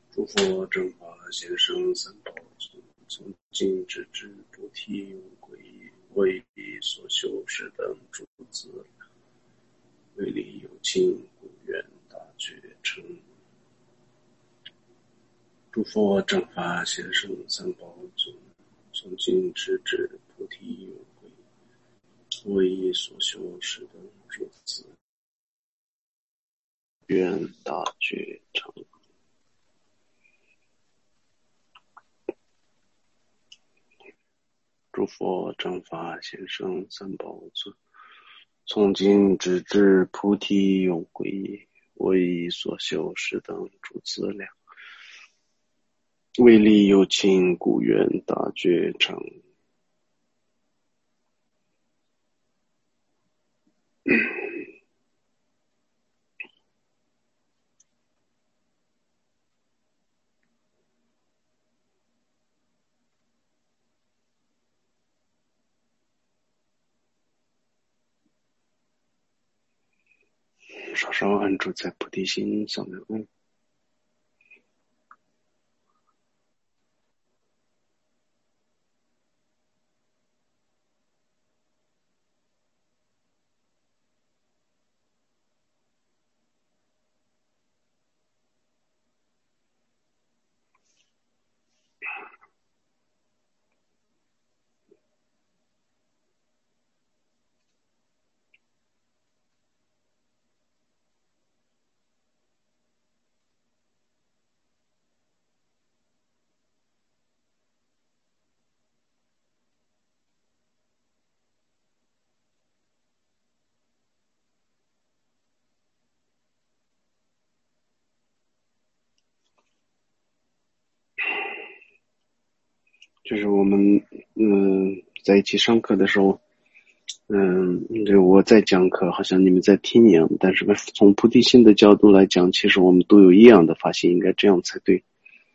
诸佛正法贤圣三宝尊，从今直至菩提无归依，为所修是等诸资粮，为利有情故愿大觉成。诸佛正法贤圣三宝尊，从今直至菩提无归依，为所修是等诸资愿大觉成。诸佛正法贤圣三宝尊，从今直至菩提永归依，为所修是等诸资粮，为利有情故愿大觉成。稍稍安住在菩提心上面。就是我们在一起上课的时候，我在讲课，好像你们在听一样，但是从菩提心的角度来讲，其实我们都有一样的发心，应该这样才对。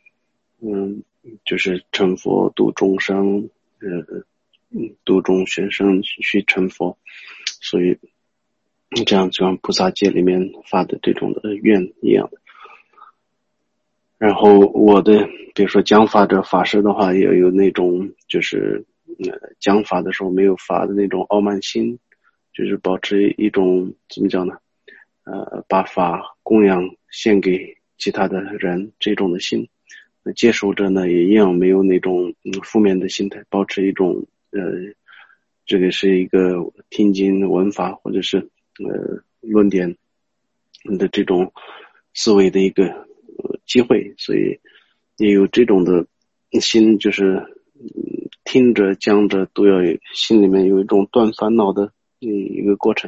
就是成佛度众生，度众学生须成佛，所以这样就像菩萨戒里面发的这种的愿一样的。然后我的比如说讲法的法师的话，也有那种就是讲法的时候没有发的那种傲慢心，就是保持一种怎么讲呢，把法供养献给其他的人这种的心。接受者呢也一样没有那种负面的心态，保持一种这个是一个听经闻法或者是论点的这种思维的一个机会，所以也有这种的心，就是听着讲着都要心里面有一种断烦恼的一个过程。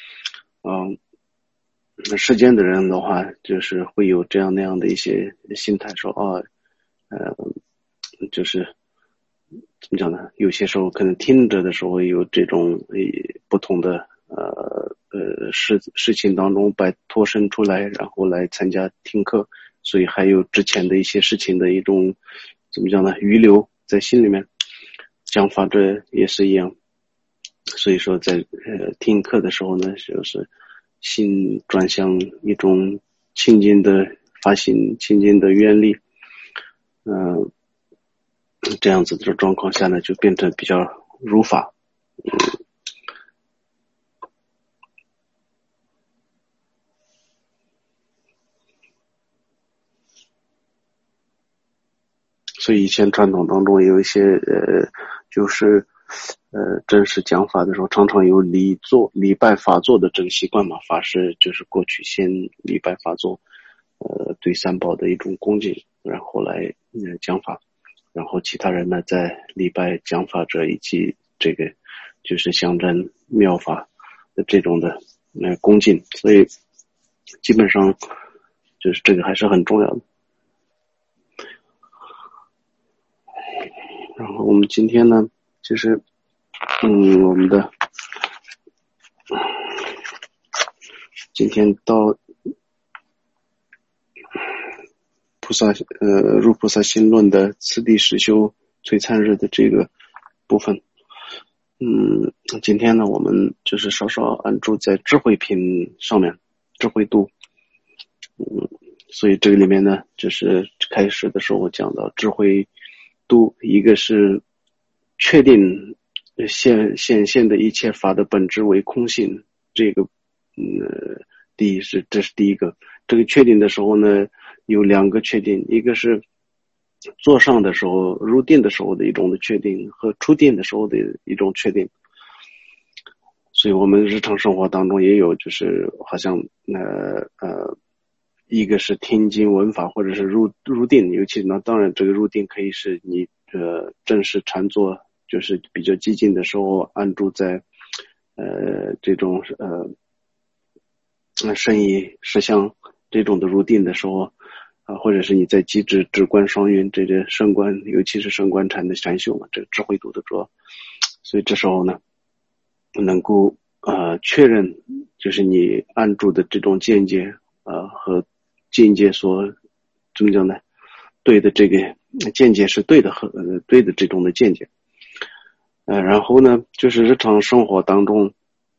世间的人的话，就是会有这样那样的一些心态，说就是怎么讲呢？有些时候可能听着的时候有这种不同的事情当中脱身出来，然后来参加听课，所以还有之前的一些事情的一种怎么讲呢？余留在心里面。讲法这也是一样，所以说在听课的时候呢，就是心转向一种清净的发心、清净的愿力，这样子的状况下呢，就变成比较如法。所以以前传统当中有一些就是正式讲法的时候，常常有礼拜法座的这个习惯嘛。法师就是过去先礼拜法座，对三宝的一种恭敬，然后来讲法，然后其他人呢在礼拜讲法者以及这个就是象征妙法的这种的恭敬，所以基本上就是这个还是很重要的。然后我们今天呢，就是我们的今天到入菩萨心论的次第实修璀璨日的这个部分。今天呢，我们就是稍稍安住在智慧品上面，智慧度。所以这个里面呢，就是开始的时候讲到智慧度，一个是确定显现的一切法的本质为空性，这个这是第一个。这个确定的时候呢，有两个确定，一个是坐上的时候入定的时候的一种的确定，和出定的时候的一种确定。所以我们日常生活当中也有，就是好像一个是听经闻法，或者是入定，尤其呢，当然这个入定可以是你正式禅坐，就是比较激进的时候安住在这种身意实相这种的入定的时候或者是你在机智直观双运这个升观，尤其是升观禅的禅修嘛，这个智慧度的主要。所以这时候呢，能够确认就是你安住的这种见解和见解所怎么讲呢？对的这个见解是对的和对的这种的见解。然后呢，就是日常生活当中，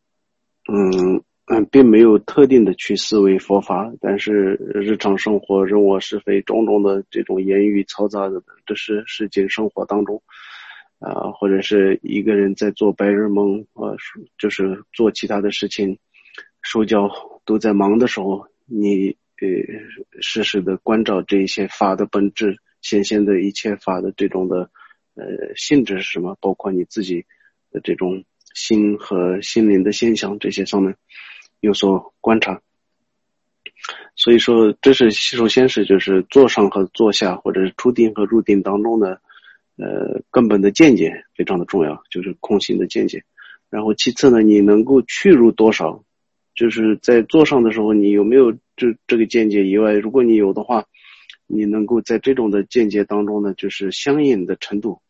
并没有特定的去思维佛法，但是日常生活人我是非种种的这种言语嘈杂的，这是世间生活当中或者是一个人在做白日梦就是做其他的事情，手脚都在忙的时候，你时时的关照这一些法的本质，显现的一切法的这种的性质是什么，包括你自己的这种心和心灵的现象，这些上面有所观察。所以说这是首先是就是坐上和坐下，或者是出定和入定当中的根本的见解非常的重要，就是空性的见解。然后其次呢，你能够去入多少，就是在坐上的时候你有没有这个见解以外，如果你有的话，你能够在这种的见解当中呢，就是相应的程度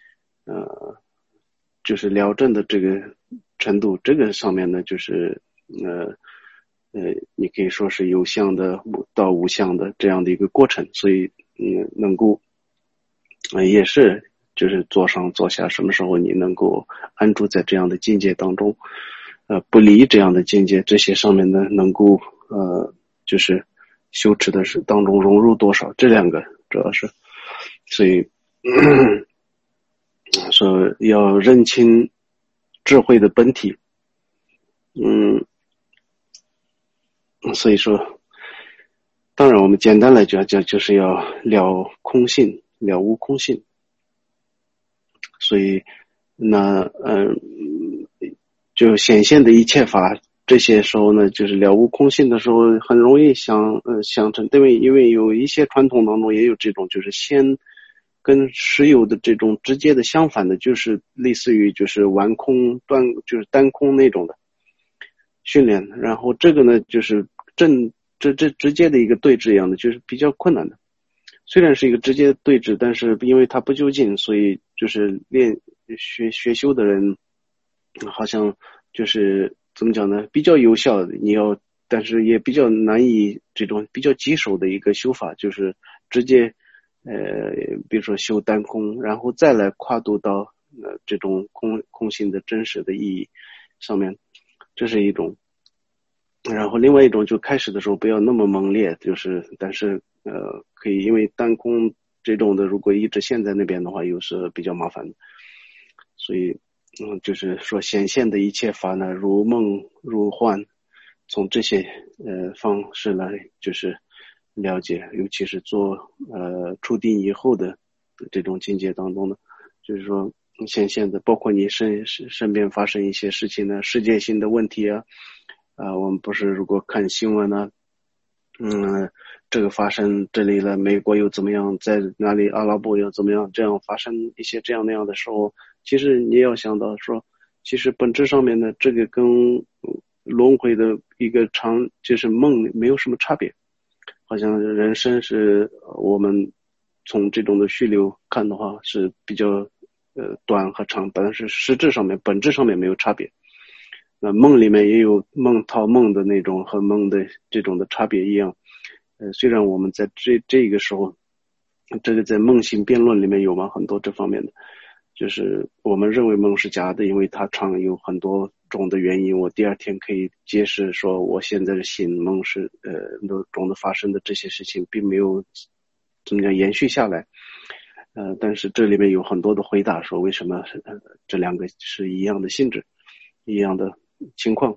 就是了证的这个程度，这个上面呢就是你可以说是有相的到无相的这样的一个过程。所以能够也是就是坐上坐下，什么时候你能够安住在这样的境界当中不离这样的境界，这些上面呢能够就是修持的是当中融入多少，这两个主要是。所以说要认清智慧的本体。所以说当然我们简单来讲就是要了空性，了悟空性。所以那就显现的一切法，这些时候呢就是了悟空性的时候很容易相成，因为有一些传统当中也有这种就是先跟实有的这种直接的相反的，就是类似于就是完空就是单空那种的训练。然后这个呢就是这直接的一个对峙一样的，就是比较困难的。虽然是一个直接对峙，但是因为它不究竟，所以就是学修的人好像就是怎么讲呢，比较有效的但是也比较难以这种比较棘手的一个修法，就是直接比如说修单空，然后再来跨度到这种空性的真实的意义上面，这是一种。然后另外一种就开始的时候不要那么猛烈，就是但是可以，因为单空这种的如果一直陷在那边的话又是比较麻烦的。所以就是说显现的一切法呢如梦如幻，从这些方式来就是了解，尤其是做出定以后的这种境界当中呢，就是说显现的包括你身边发生一些事情呢，世界性的问题我们不是如果看新闻呢这个发生这里了，美国又怎么样，在哪里阿拉伯又怎么样，这样发生一些这样那样的时候，其实你也要想到说，其实本质上面呢，这个跟轮回的一个就是梦没有什么差别。好像人生是我们从这种的序流看的话是比较短和长，但是实质上面本质上面没有差别。那梦里面也有套梦的那种和梦的这种的差别一样。虽然我们在这个时候，这个在梦性辩论里面有很多这方面的，就是我们认为梦是假的，因为它常有很多种的原因。我第二天可以揭示说，我现在的醒梦是种的发生的这些事情，并没有怎么讲延续下来。但是这里面有很多的回答，说为什么这两个是一样的性质，一样的情况。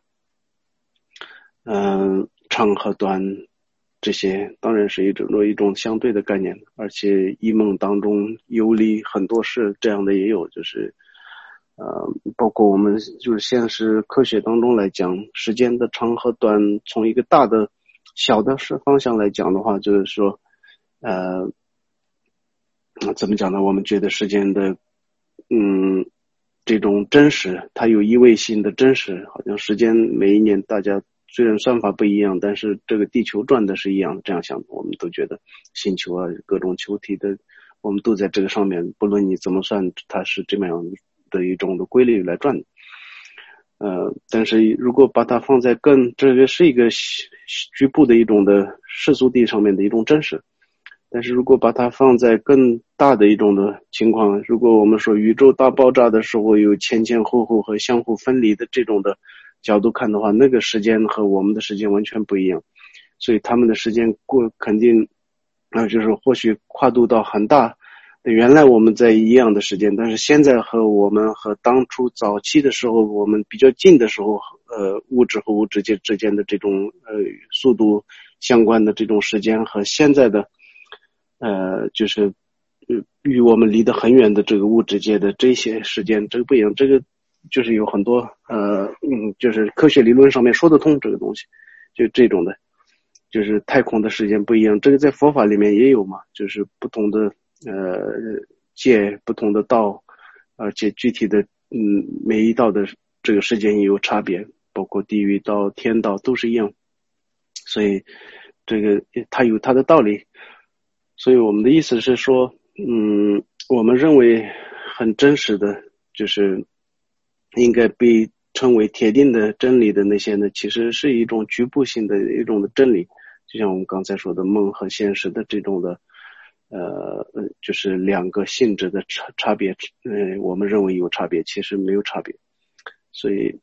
长和短这些当然是一种相对的概念，而且一梦当中游离很多事，这样的也有，就是包括我们就是现实科学当中来讲，时间的长和短，从一个大的小的方向来讲的话，就是说怎么讲呢？我们觉得时间的这种真实，它有意味性的真实，好像时间每一年大家虽然算法不一样，但是这个地球转的是一样的，这样想我们都觉得星球啊各种球体的我们都在这个上面，不论你怎么算，它是这么样的一种的规律来转的。但是如果把它放在这个是一个局部的一种的世俗地上面的一种真实，但是如果把它放在更大的一种的情况，如果我们说宇宙大爆炸的时候有前前后后和相互分离的这种的角度看的话，那个时间和我们的时间完全不一样，所以他们的时间肯定就是或许跨度到很大。原来我们在一样的时间，但是现在我们和当初早期的时候我们比较近的时候，物质和物质之间的这种速度相关的这种时间和现在的就是与我们离得很远的这个物质界的这些时间，这个不一样，这个就是有很多就是科学理论上面说得通这个东西，就这种的，就是太空的时间不一样，这个在佛法里面也有嘛，就是不同的界不同的道，而且具体的每一道的这个时间也有差别，包括地狱道、天道都是一样，所以这个它有它的道理。所以我们的意思是说，我们认为很真实的，就是应该被称为铁定的真理的那些呢，其实是一种局部性的一种的真理，就像我们刚才说的梦和现实的这种的就是两个性质的差别，我们认为有差别，其实没有差别。所以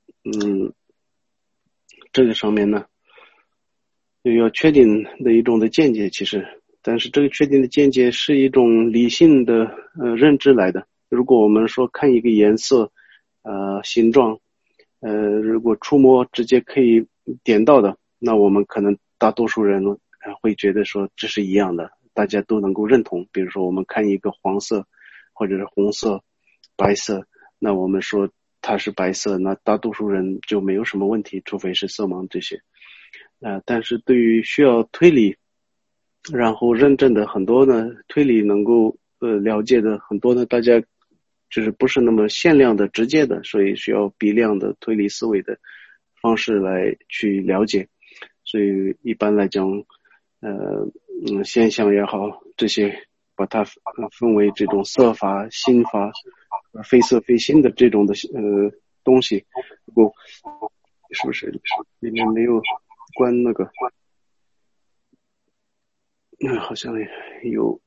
这个上面呢又要确定的一种的见解，其实但是这个确定的见解是一种理性的认知来的。如果我们说看一个颜色形状如果触摸直接可以点到的，那我们可能大多数人会觉得说这是一样的，大家都能够认同。比如说我们看一个黄色或者是红色白色，那我们说它是白色，那大多数人就没有什么问题，除非是色盲这些但是对于需要推理然后认证的很多呢，推理能够了解的很多呢，大家就是不是那么限量的直接的，所以需要比量的推理思维的方式来去了解。所以一般来讲现象也好，这些把它分为这种色法、心法、非色非心的这种的东西。不过是不是里面没有关那个好像有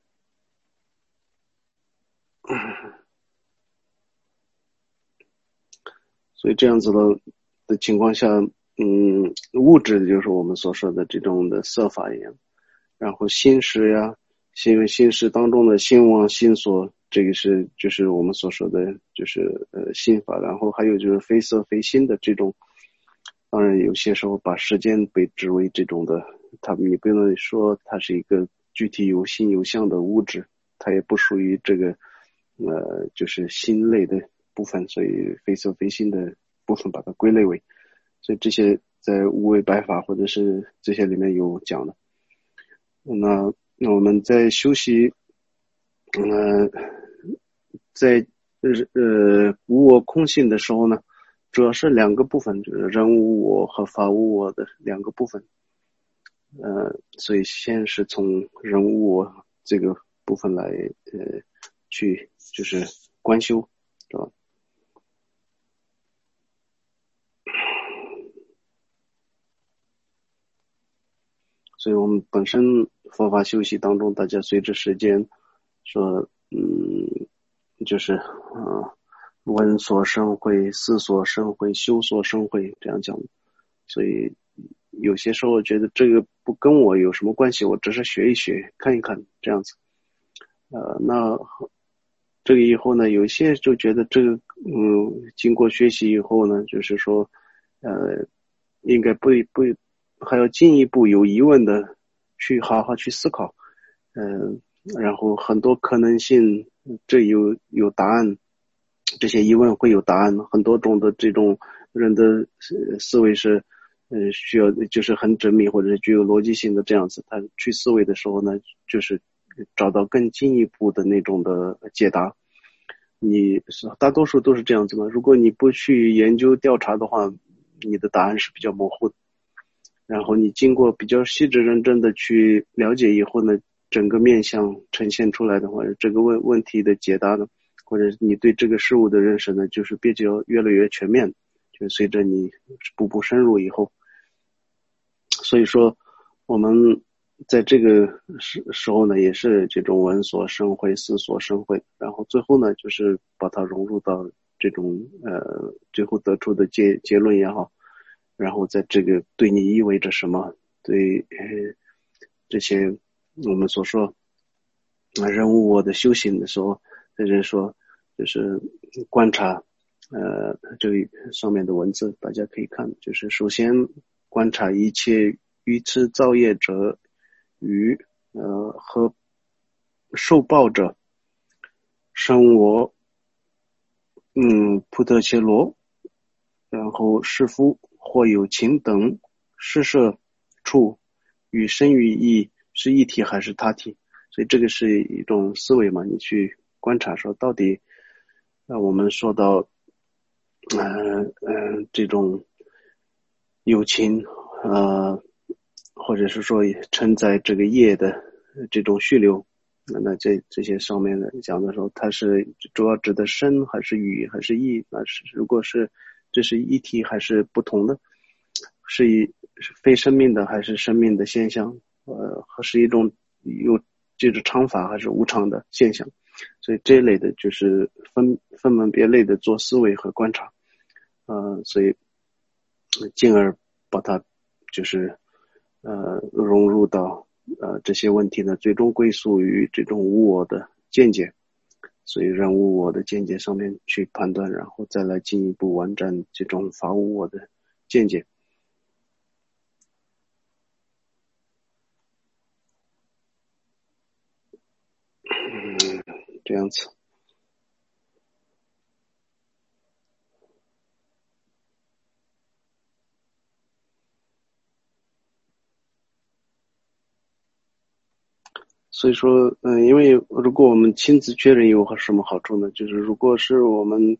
所以这样子的情况下物质就是我们所说的这种的色法一样，然后心识呀心识当中的心妄心所，这个是就是我们所说的就是心法，然后还有就是非色非心的这种，当然有些时候把时间被指为这种的，你不能说它是一个具体有心有相的物质，它也不属于这个就是心类的部分，所以非色非心的部分把它归类为，所以这些在无为白法或者是这些里面有讲的。那我们在修习在无我空性的时候呢，主要是两个部分，就是人无我和法无我的两个部分。所以先是从人无我这个部分来去就是观修，是吧？所以我们本身佛法修习当中，大家随着时间说就是闻所生慧、思所生慧、修所生慧这样讲，所以有些时候觉得这个不跟我有什么关系，我只是学一学看一看这样子。那这个以后呢，有些就觉得这个经过学习以后呢，就是说应该不还要进一步有疑问的去好好去思考。然后很多可能性，这有答案，这些疑问会有答案。很多种的这种人的思维是，需要就是很缜密或者是具有逻辑性的这样子。他去思维的时候呢，就是找到更进一步的那种的解答。你大多数都是这样子嘛。如果你不去研究调查的话，你的答案是比较模糊的。然后你经过比较细致认真的去了解以后呢，整个面向呈现出来的话，这个问题的解答呢，或者你对这个事物的认识呢，就是比较越来越全面，就随着你步步深入以后。所以说我们在这个时候呢，也是这种闻所生慧，思所生慧，然后最后呢，就是把它融入到这种最后得出的结论也好，然后在这个对你意味着什么，对这些我们所说人物我的修行的时候，在这说就是观察这个上面的文字大家可以看，就是首先观察一切愚痴造业者与和受报者生我普特切罗，然后是夫或有情等施设处与生与意是一体还是他体。所以这个是一种思维嘛，你去观察说到底我们说到这种友情或者是说承载这个业的这种续流，那这些上面的讲的时候，它是主要指的身还是语还是意？那是如果是这是一体还是不同的？是非生命的还是生命的现象？是一种有这种常法还是无常的现象？所以这一类的就是分门别类的做思维和观察，所以进而把它就是融入到这些问题呢，最终归宿于这种无我的见解，所以人无我的见解上面去判断，然后再来进一步完善这种法无我的见解。这样子。所以说，因为如果我们亲自确认有什么好处呢？就是如果是我们，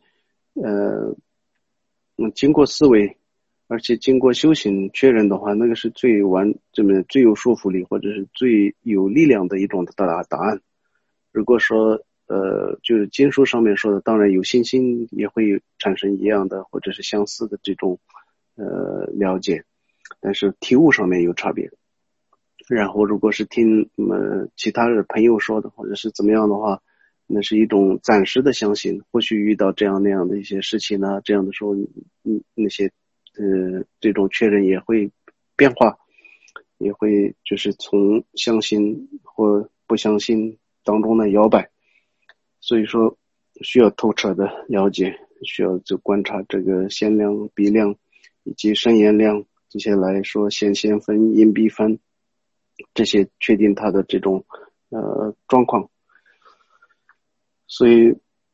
经过思维，而且经过修行确认的话，那个是最有说服力，或者是最有力量的一种答案。如果说，就是经书上面说的，当然有信心也会产生一样的或者是相似的这种，了解，但是体悟上面有差别。然后如果是听其他的朋友说的或者是怎么样的话，那是一种暂时的相信，或许遇到这样那样的一些事情呢，这样的时候那些这种确认也会变化，也会就是从相信或不相信当中的摇摆。所以说需要透彻的了解，需要就观察这个限量比量以及声言量这些来说，显现分隐蔽分这些确定它的这种状况。所以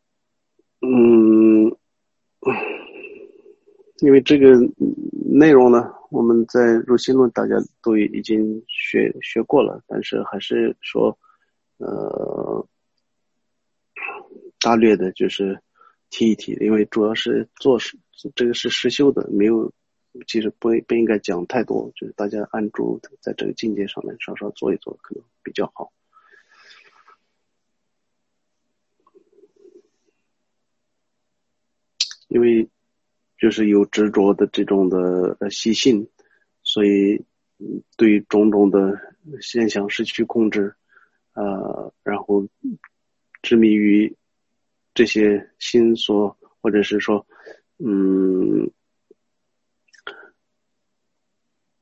因为这个内容呢，我们在入心论大家都已经学过了，但是还是说大略的就是提一提，因为主要是这个是实修的，没有其实不应该讲太多，就是大家按住在这个境界上面稍稍做一做可能比较好。因为就是有执着的这种的习性，所以对种种的现象失去控制，然后执迷于这些心所，或者是说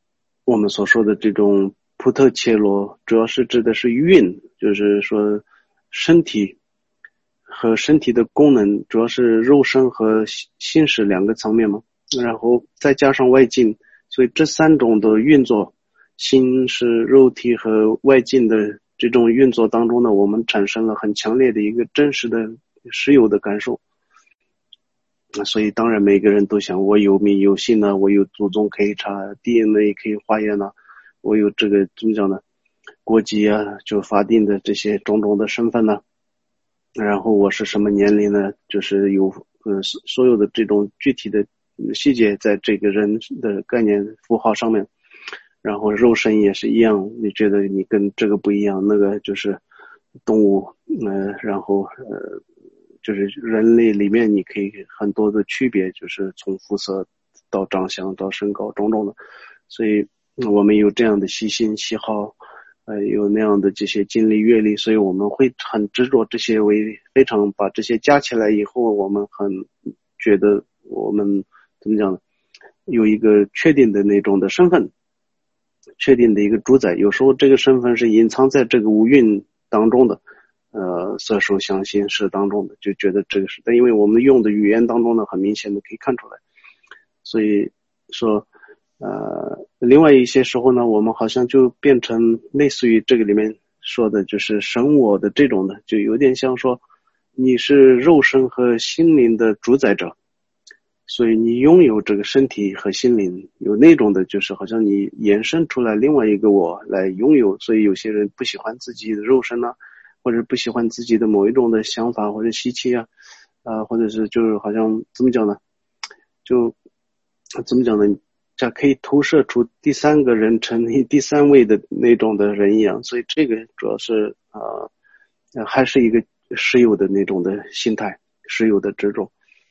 我们所说的这种普特切罗，主要是指的是运，就是说身体和身体的功能，主要是肉身和心识两个层面嘛，然后再加上外境，所以这三种的运作，心是肉体和外境的这种运作当中呢，我们产生了很强烈的一个真实的实有的感受。所以当然每个人都想，我有名有姓呢，我有祖宗可以查 DNA 可以化验呢，我有这个怎么讲呢，国籍啊，就法定的这些种种的身份呢，然后我是什么年龄呢，就是有所有的这种具体的细节在这个人的概念符号上面。然后肉身也是一样，你觉得你跟这个不一样，那个就是动物，然后就是人类里面你可以很多的区别，就是从肤色到长相到身高种种的，所以我们有这样的细心喜好，有那样的这些经历阅历，所以我们会很执着这些，为非常把这些加起来以后，我们很觉得我们怎么讲呢，有一个确定的那种的身份，确定的一个主宰，有时候这个身份是隐藏在这个五蕴当中的，色受想行识当中的，就觉得这个是，但因为我们用的语言当中呢，很明显的可以看出来，所以说，另外一些时候呢，我们好像就变成类似于这个里面说的，就是神我的这种的，就有点像说你是肉身和心灵的主宰者。所以你拥有这个身体和心灵，有那种的就是好像你衍生出来另外一个我来拥有，所以有些人不喜欢自己的肉身啊，或者不喜欢自己的某一种的想法或者习气啊，或者是就是好像怎么讲呢，就怎么讲呢，这可以投射出第三个人称第三位的那种的人一样，所以这个主要是还是一个实有的那种的心态，实有的执着，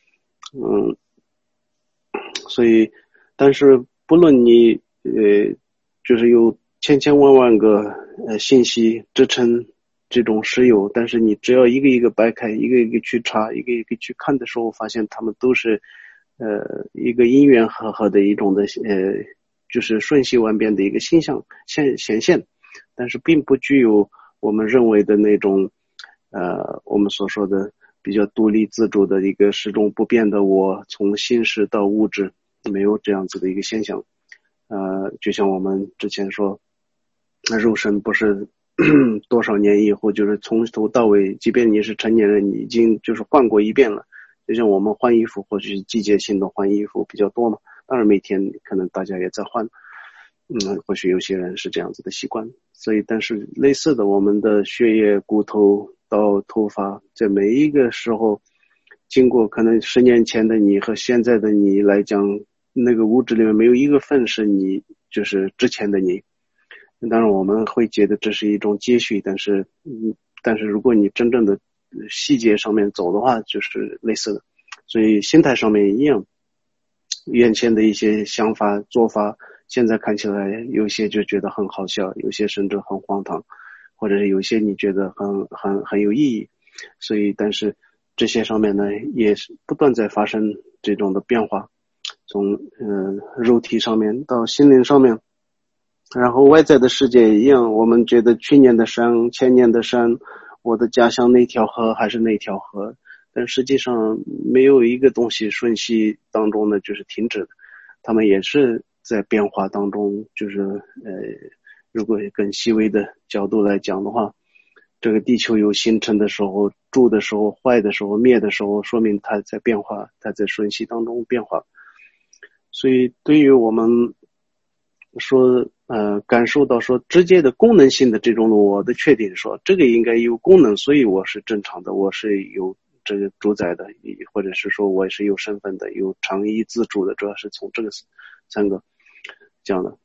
所以，但是不论你就是有千千万万个信息支撑这种实有，但是你只要一个一个掰开，一个一个去查，一个一个去看的时候，发现他们都是一个因缘和合的一种的就是瞬息万变的一个现象显现，但是并不具有我们认为的那种我们所说的比较独立自主的一个始终不变的我，从心识到物质，没有这样子的一个现象。就像我们之前说，肉身不是多少年以后，就是从头到尾，即便你是成年人，你已经就是换过一遍了。就像我们换衣服，或许是季节性的换衣服比较多嘛，当然每天可能大家也在换。或许有些人是这样子的习惯，所以但是类似的，我们的血液、骨头到头发，在每一个时候，经过可能10年前的你和现在的你来讲，那个物质里面没有一个份是你就是之前的你。当然我们会觉得这是一种接续，但是如果你真正的细节上面走的话，就是类似的，所以心态上面一样，眼前的一些想法做法，现在看起来有些就觉得很好笑，有些甚至很荒唐，或者是有些你觉得很有意义，所以但是这些上面呢，也是不断在发生这种的变化，从肉体上面到心灵上面。然后外在的世界一样，我们觉得去年的山、前年的山，我的家乡那条河还是那条河，但实际上没有一个东西瞬息当中呢就是停止的，他们也是在变化当中，就是如果更细微的角度来讲的话，这个地球有形成的时候、住的时候、坏的时候、灭的时候，说明它在变化，它在瞬息当中变化。所以对于我们说感受到说直接的功能性的这种我的确定，说这个应该有功能，所以我是正常的，我是有这个主宰的，或者是说我是有身份的，有常依自主的，主要是从这个三个讲的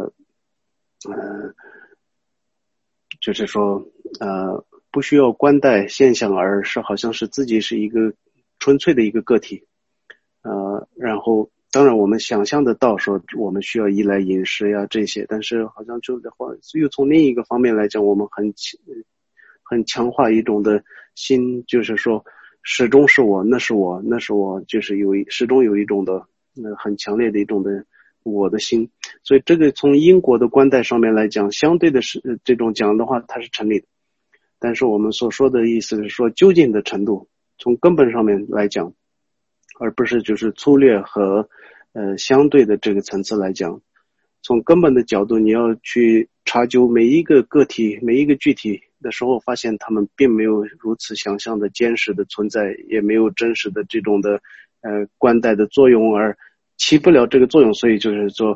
就是说不需要观待现象，而是好像是自己是一个纯粹的一个个体，然后当然我们想象得到说我们需要依赖饮食呀这些，但是好像就的话又从另一个方面来讲，我们很强化一种的心，就是说始终是我，那是我，那是我，就是始终有一种的很强烈的一种的我的心。所以这个从因果的观待上面来讲，相对的是这种讲的话，它是成立的。但是我们所说的意思是说，究竟的程度，从根本上面来讲，而不是就是粗略和相对的这个层次来讲。从根本的角度，你要去查究每一个个体、每一个具体的时候，发现他们并没有如此想象的坚实的存在，也没有真实的这种的观待的作用，而起不了这个作用。所以就是说，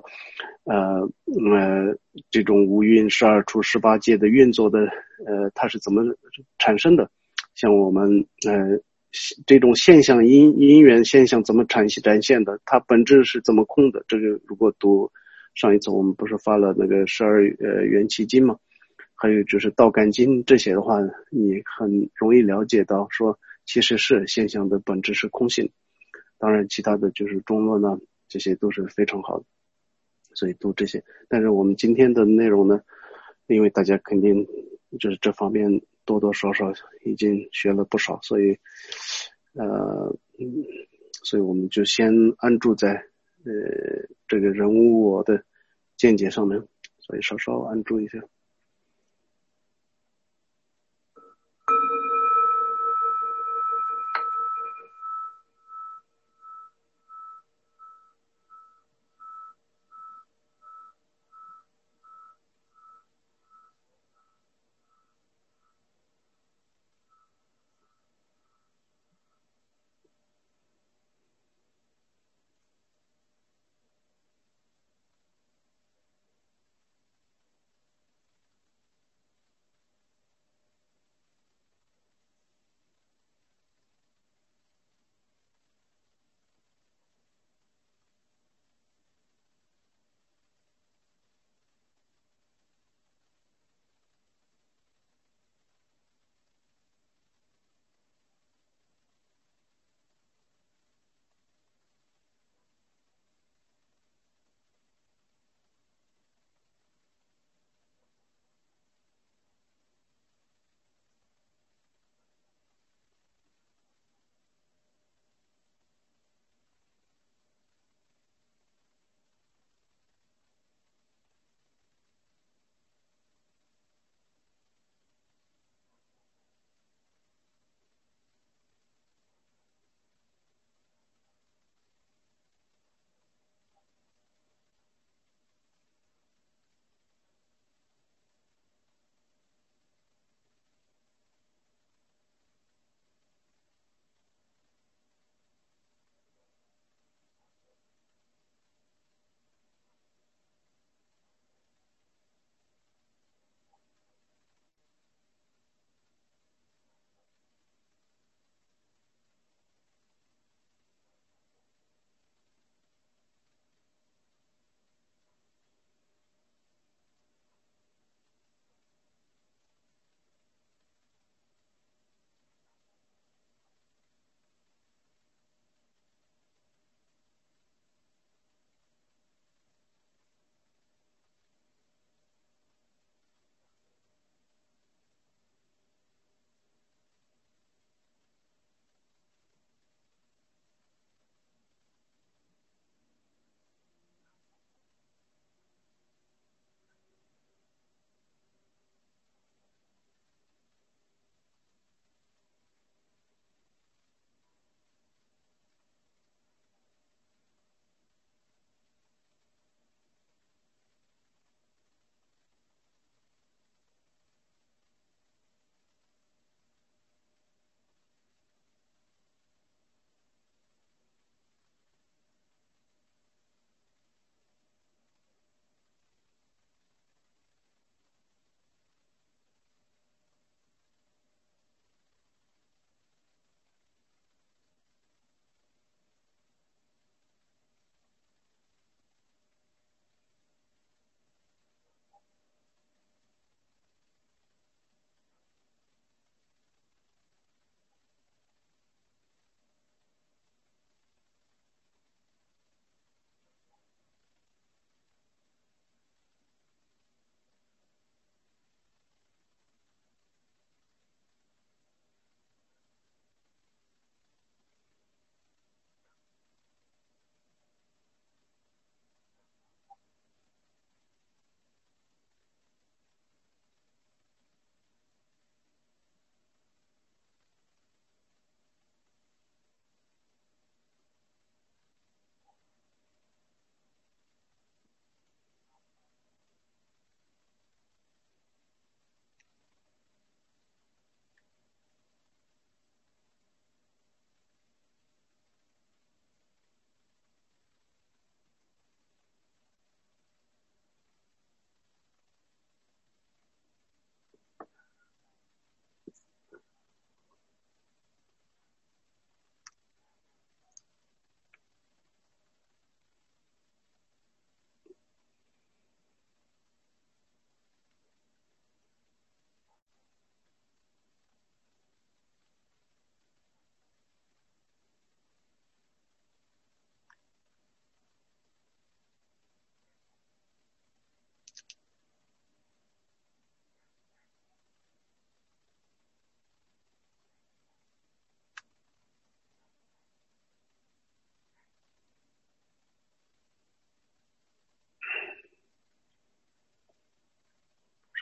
这种五蕴12处18界的运作的，它是怎么产生的？像我们这种现象因缘现象怎么展现的？它本质是怎么空的？这个如果读上一次我们不是发了那个12缘起经嘛，还有就是道干经这些的话，你很容易了解到说，其实是现象的本质是空性。当然，其他的就是中论呢，这些都是非常好的，所以读这些。但是我们今天的内容呢，因为大家肯定就是这方面多多少少已经学了不少，所以所以我们就先安住在这个人无我的见解上面，所以稍稍安住一下。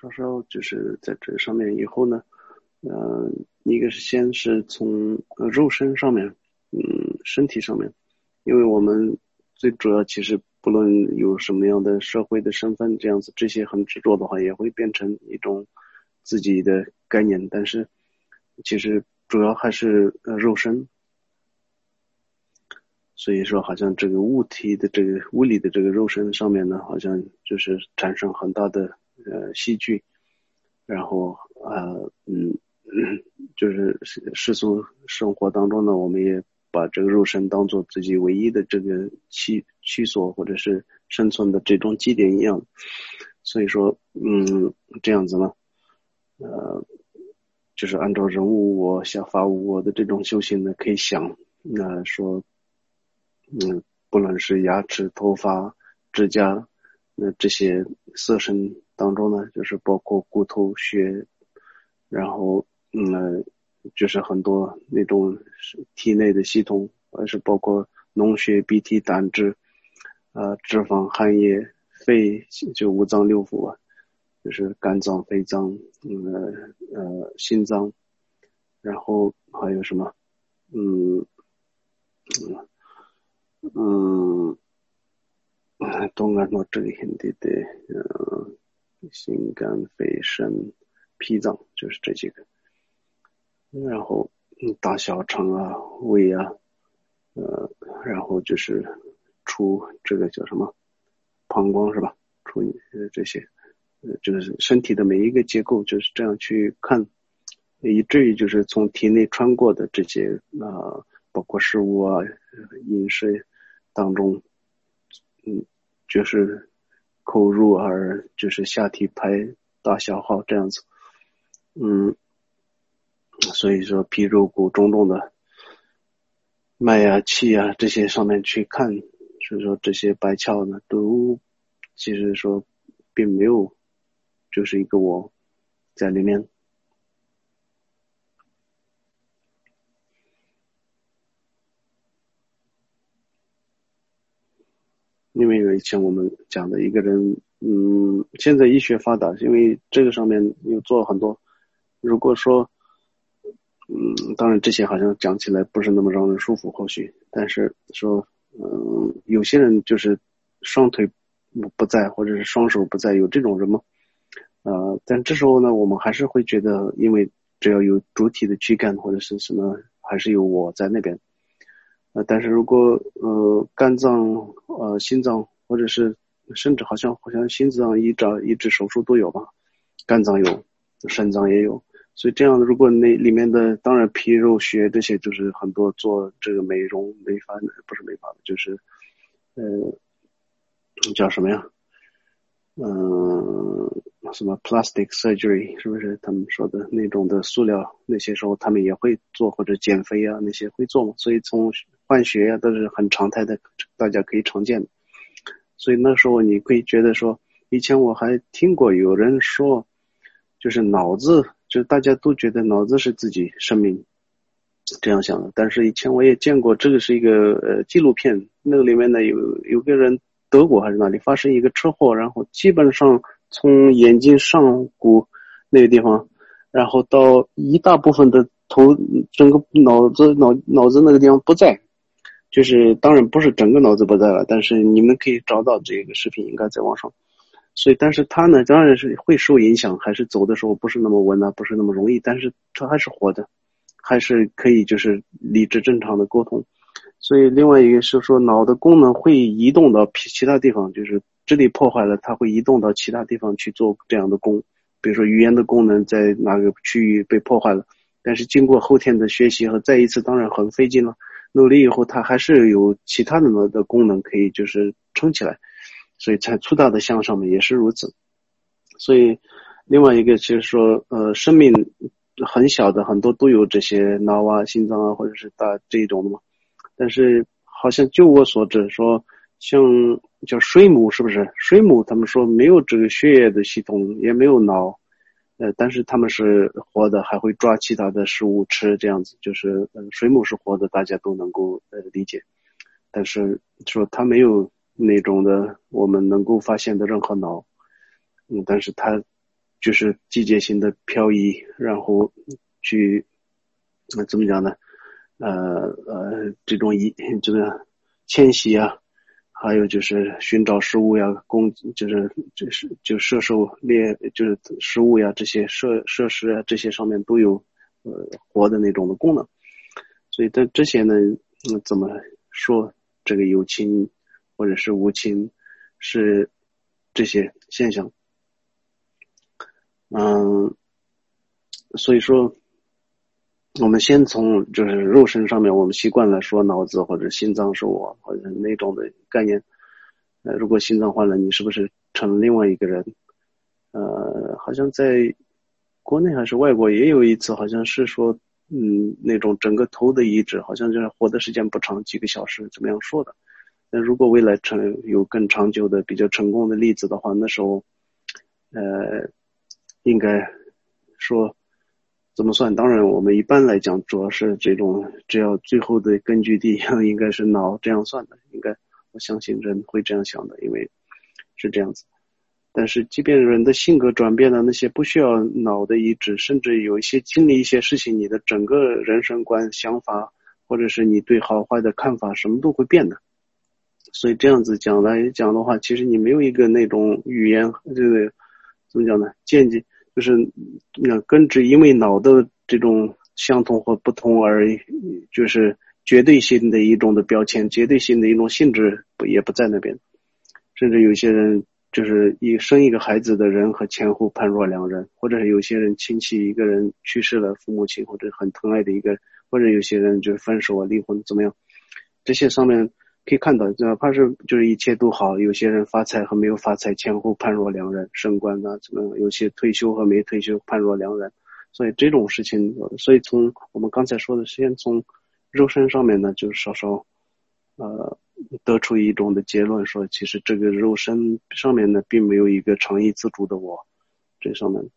稍稍就是在这上面以后呢，一个是先是从肉身上面，身体上面，因为我们最主要其实不论有什么样的社会的身份，这样子这些很执着的话，也会变成一种自己的概念，但是其实主要还是肉身。所以说好像这个物体的这个物理的这个肉身上面呢，好像就是产生很大的戏剧，然后就是世俗生活当中呢，我们也把这个肉身当做自己唯一的这个居所或者是生存的这种基点一样。所以说这样子呢就是按照人无我想法无我的这种修行呢，可以想说不论是牙齿、头发、指甲，这些色身当中呢，就是包括骨头、血，然后就是很多那种体内的系统，还是包括脓血、鼻涕、胆汁，脂肪、汗液、肺，就五脏六腑啊，就是肝脏、肺脏，心脏，然后还有什么，嗯。东岸到这里很地的，心肝肺肾脾脏就是这几个，然后大小肠啊胃啊，然后就是出这个叫什么膀胱是吧？出这些，就是身体的每一个结构就是这样去看，以至于就是从体内穿过的这些包括食物啊饮食当中，就是口入而就是下体排大消耗这样子，所以说皮肉骨种种的脉啊气啊这些上面去看，所以说这些白窍呢都其实说并没有就是一个我在里面。因为有以前我们讲的一个人，现在医学发达，因为这个上面有做很多。如果说，当然这些好像讲起来不是那么让人舒服，或许，但是说，有些人就是双腿不在，或者是双手不在，有这种人吗？但这时候呢，我们还是会觉得，因为只要有主体的躯干或者是什么，还是有我在那边。但是如果肝脏、心脏，或者是甚至好像心脏移植手术都有吧，肝脏有，肾脏也有，所以这样的如果那里面的当然皮肉血这些就是很多做这个美容美发不是美发的，就是叫什么呀？什么 plastic surgery 是不是他们说的那种的塑料？那些时候他们也会做，或者减肥啊那些会做嘛。所以从换血啊都是很常态的，大家可以常见的。所以那时候你可以觉得说，以前我还听过有人说，就是脑子，就是大家都觉得脑子是自己生命这样想的。但是以前我也见过，这个是一个纪录片，那个里面呢有个人德国还是哪里发生一个车祸，然后基本上从眼睛上骨那个地方，然后到一大部分的头，整个脑子那个地方不在，就是当然不是整个脑子不在了，但是你们可以找到这个视频，应该在网上。所以，但是他呢，当然是会受影响，还是走的时候不是那么稳啊，不是那么容易，但是他还是活的，还是可以就是理智正常的沟通。所以另外一个是说脑的功能会移动到其他地方，就是这里破坏了，它会移动到其他地方去做这样的功。比如说语言的功能在哪个区域被破坏了，但是经过后天的学习和再一次当然很费劲了，努力以后它还是有其他的功能可以就是撑起来。所以在粗大的项上面也是如此。所以另外一个就是说生命很小的很多都有这些脑啊心脏啊或者是大这种的嘛，但是好像就我所知说像叫水母，是不是水母他们说没有这个血液的系统，也没有脑，但是他们是活的，还会抓其他的食物吃，这样子就是水母是活的，大家都能够理解。但是说它没有那种的我们能够发现的任何脑，但是它就是季节性的漂移，然后去怎么讲呢？这种这个迁徙啊，还有就是寻找食物呀，就射兽猎，就是食物呀，这些设施啊，这些上面都有活的那种的功能。所以这些呢，怎么说这个有情或者是无情，是这些现象。所以说我们先从就是肉身上面，我们习惯了说脑子或者心脏是我，或者那种的概念。如果心脏坏了，你是不是成了另外一个人？好像在国内还是外国也有一次，好像是说，那种整个头的移植，好像就是活的时间不长，几个小时，怎么样说的？那如果未来有更长久的、比较成功的例子的话，那时候，应该说怎么算？当然，我们一般来讲，主要是这种，只要最后的根据地应该是脑这样算的，应该我相信人会这样想的，因为是这样子。但是即便人的性格转变了，那些不需要脑的移植，甚至有一些经历一些事情，你的整个人生观、想法，或者是你对好坏的看法，什么都会变的。所以这样子讲来讲的话，其实你没有一个那种语言，这个怎么讲呢？见解就是根植因为脑的这种相同或不同而就是绝对性的一种的标签，绝对性的一种性质也不在那边。甚至有些人就是生一个孩子的人和前后判若两人，或者是有些人亲戚一个人去世了，父母亲或者很疼爱的一个，或者有些人就是分手啊、离婚怎么样，这些上面可以看到，哪怕是就是一切都好，有些人发财和没有发财前后判若两人，升官啊怎么样，有些退休和没退休判若两人，所以这种事情，所以从我们刚才说的，先从肉身上面呢，就稍稍得出一种的结论，说其实这个肉身上面呢，并没有一个常意自主的我，这上面。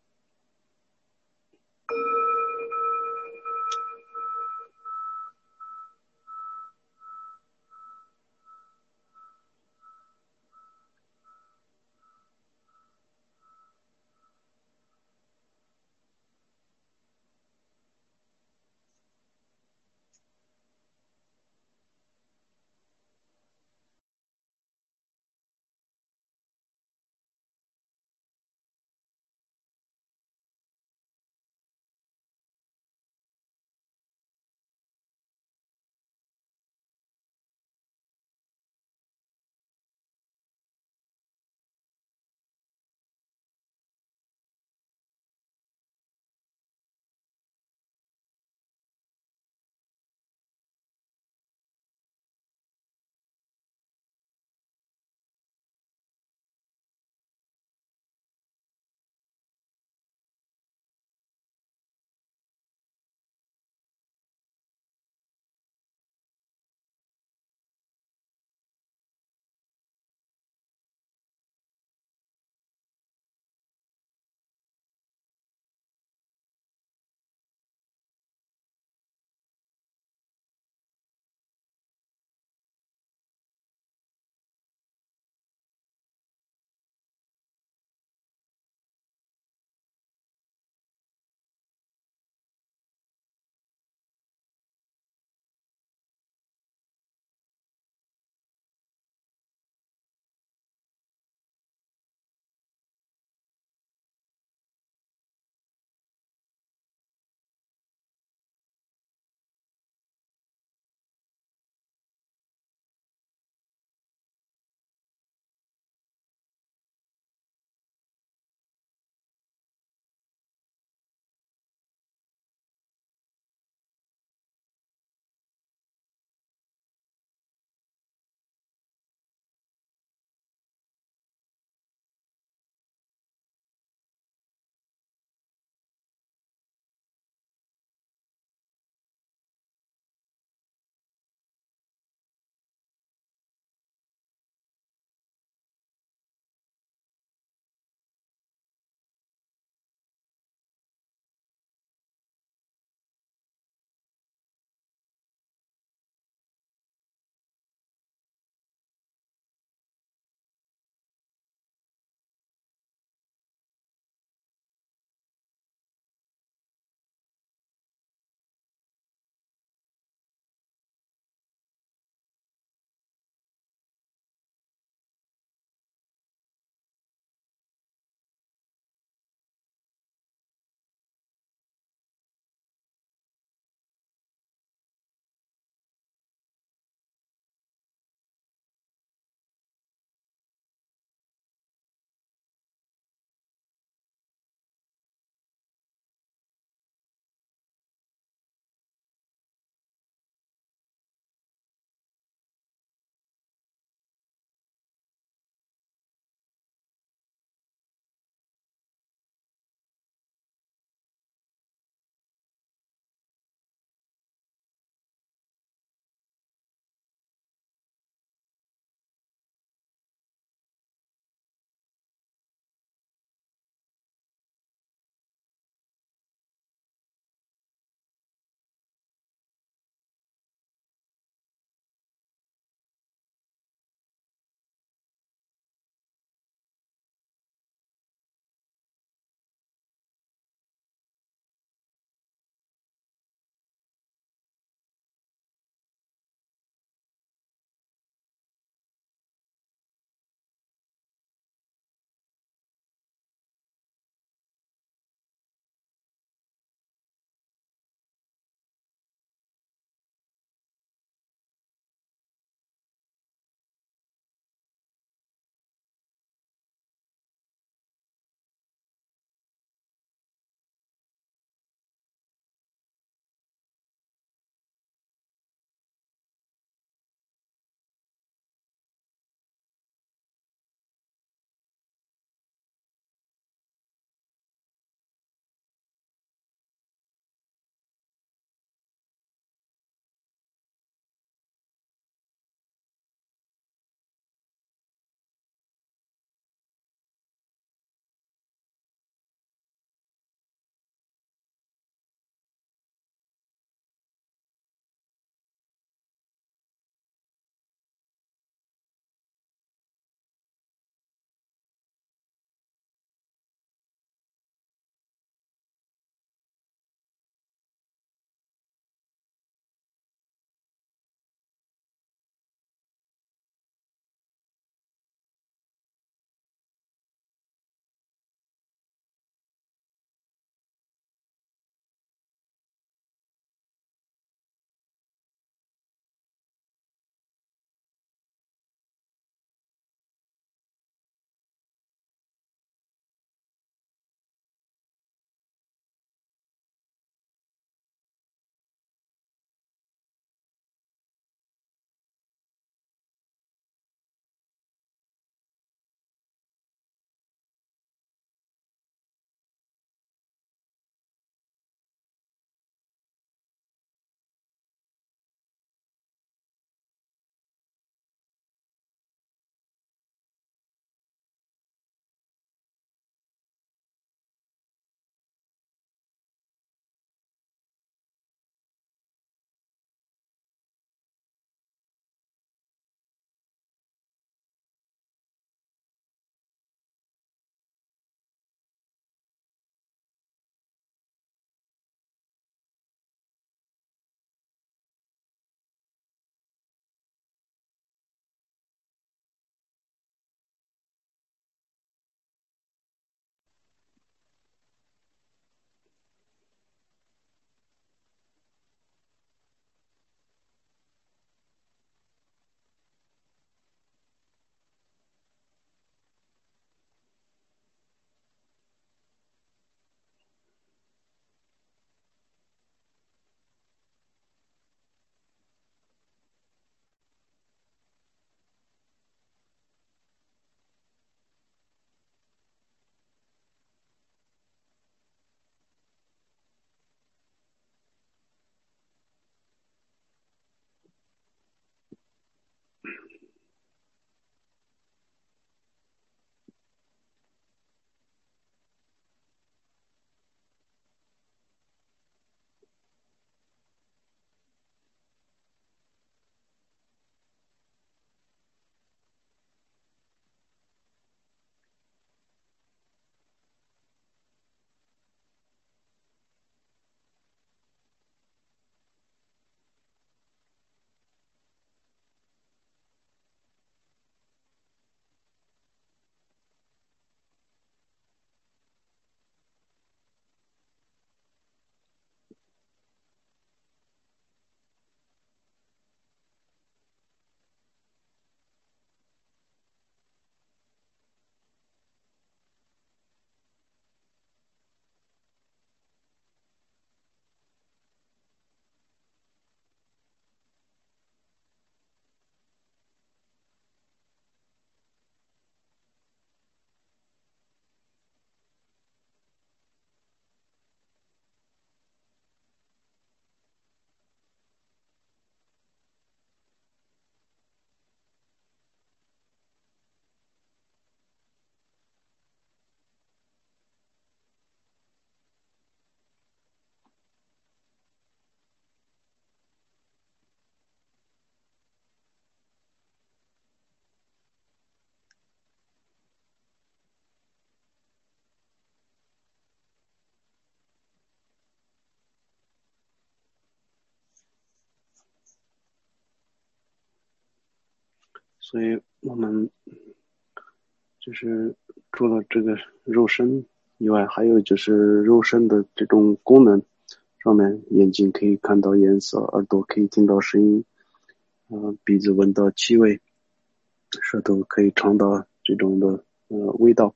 所以我们就是除了这个肉身以外，还有就是肉身的这种功能上面，眼睛可以看到颜色，耳朵可以听到声音，鼻子闻到气味，舌头可以尝到这种的味道，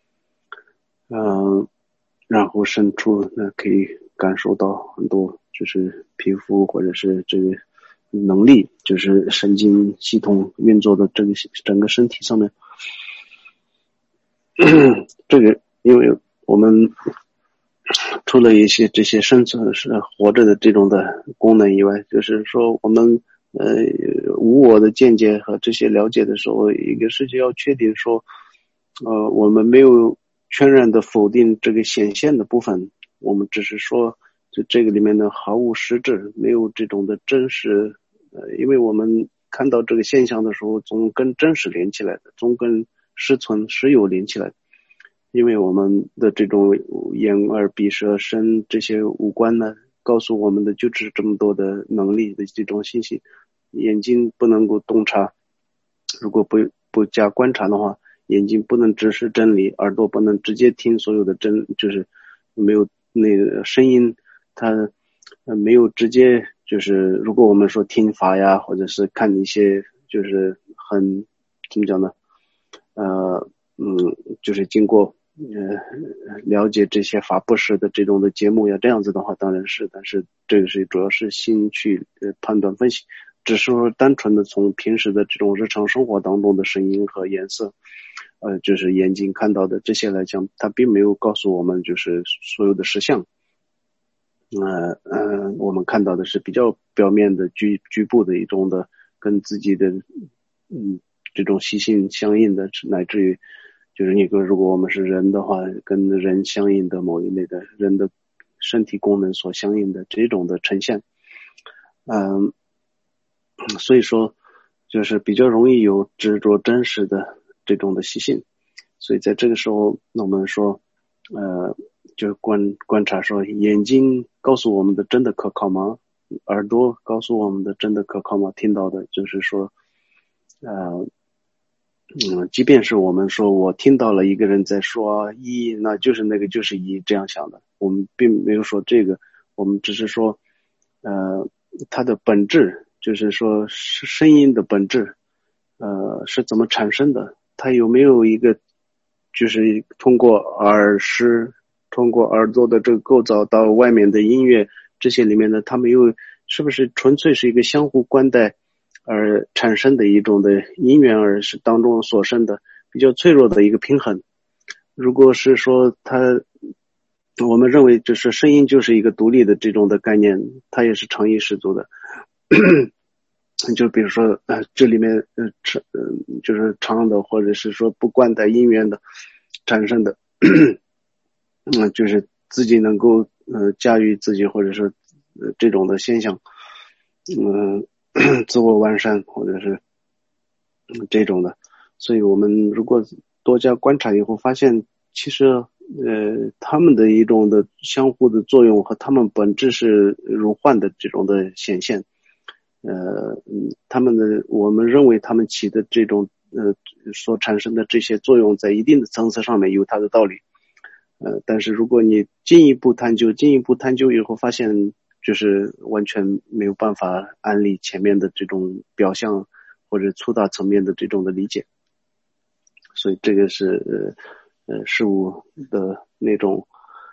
然后深处可以感受到很多，就是皮肤或者是这个能力，就是神经系统运作的这个整个身体上面。这个因为我们除了一些这些生存是活着的这种的功能以外，就是说我们无我的见解和这些了解的时候，一个事情要确定说我们没有全然的否定这个显现的部分，我们只是说就这个里面的毫无实质，没有这种的真实，因为我们看到这个现象的时候，总跟真实连起来的，总跟实存实有连起来的。因为我们的这种眼耳鼻舌身这些五官呢，告诉我们的就是这么多的能力的这种信息。眼睛不能够洞察，如果不加观察的话，眼睛不能直视真理，耳朵不能直接听所有的就是没有那个声音，它没有直接就是如果我们说听法呀，或者是看一些就是很怎么讲呢，就是经过了解这些法布施的这种的节目呀，这样子的话当然是，但是这个是主要是心去判断分析，只是说单纯的从平时的这种日常生活当中的声音和颜色，就是眼睛看到的这些来讲，它并没有告诉我们就是所有的实相。我们看到的是比较表面的局部的一种的跟自己的这种习性相应的，乃至于就是如果我们是人的话，跟人相应的某一类的人的身体功能所相应的这种的呈现，所以说就是比较容易有执着真实的这种的习性，所以在这个时候，那我们说，就观察说，眼睛告诉我们的真的可靠吗？耳朵告诉我们的真的可靠吗？听到的就是说，即便是我们说我听到了一个人在说一，那就是那个就是一这样想的，我们并没有说这个，我们只是说，它的本质就是说声音的本质，是怎么产生的？它有没有一个，就是通过通过耳朵的这个构造到外面的音乐这些里面呢，它没有是不是纯粹是一个相互关带？而产生的一种的因缘而是当中所生的比较脆弱的一个平衡。如果是说我们认为就是声音就是一个独立的这种的概念，它也是常意十足的。就比如说这里面就是唱的或者是说不关带因缘的产生的就是自己能够驾驭自己或者是这种的现象，自我完善或者是这种的，所以我们如果多加观察以后发现，其实他们的一种的相互的作用和他们本质是如幻的这种的显现，他们的我们认为他们起的这种所产生的这些作用，在一定的层次上面有它的道理，但是如果你进一步探究以后，发现就是完全没有办法安利前面的这种表象或者粗大层面的这种的理解，所以这个是事物的那种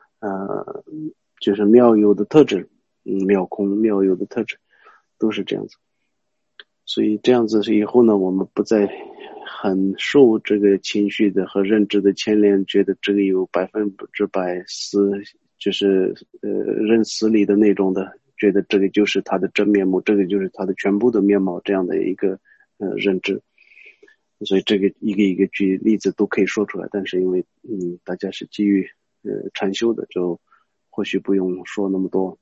就是妙有的特质，妙空妙有的特质都是这样子。所以这样子以后呢，我们不再很受这个情绪的和认知的牵连，觉得这个有100%就是认死理的那种的，觉得这个就是它的真面目，这个就是它的全部的面貌，这样的一个认知。所以这个一个一个举例子都可以说出来，但是因为大家是基于禅修的，就或许不用说那么多。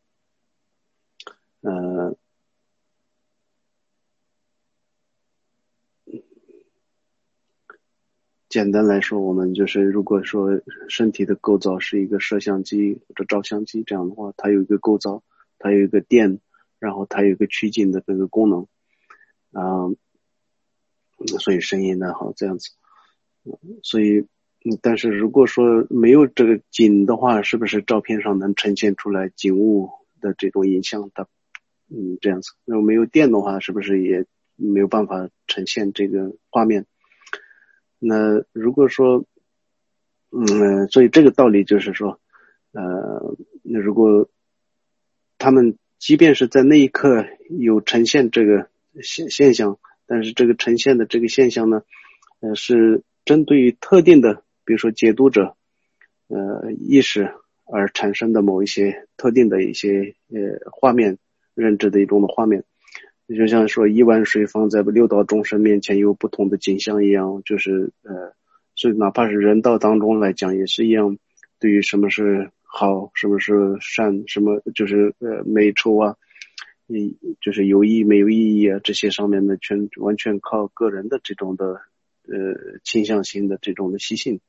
简单来说，我们就是如果说身体的构造是一个摄像机或者照相机这样的话，它有一个构造，它有一个电，然后它有一个取景的这个功能。 所以声音呢好这样子。所以但是如果说没有这个景的话，是不是照片上能呈现出来景物的这种影像？它这样子。如果没有电的话，是不是也没有办法呈现这个画面？那如果说所以这个道理就是说那如果他们即便是在那一刻有呈现这个现象，但是这个呈现的这个现象呢是针对于特定的比如说解读者意识而产生的某一些特定的一些画面认知的一种的画面，就像说一碗水放在六道众生面前有不同的景象一样，就是所以哪怕是人道当中来讲也是一样，对于什么是好，什么是善，什么就是美丑啊，就是有意义没有意义啊，这些上面的完全靠个人的这种的倾向性的这种的习性。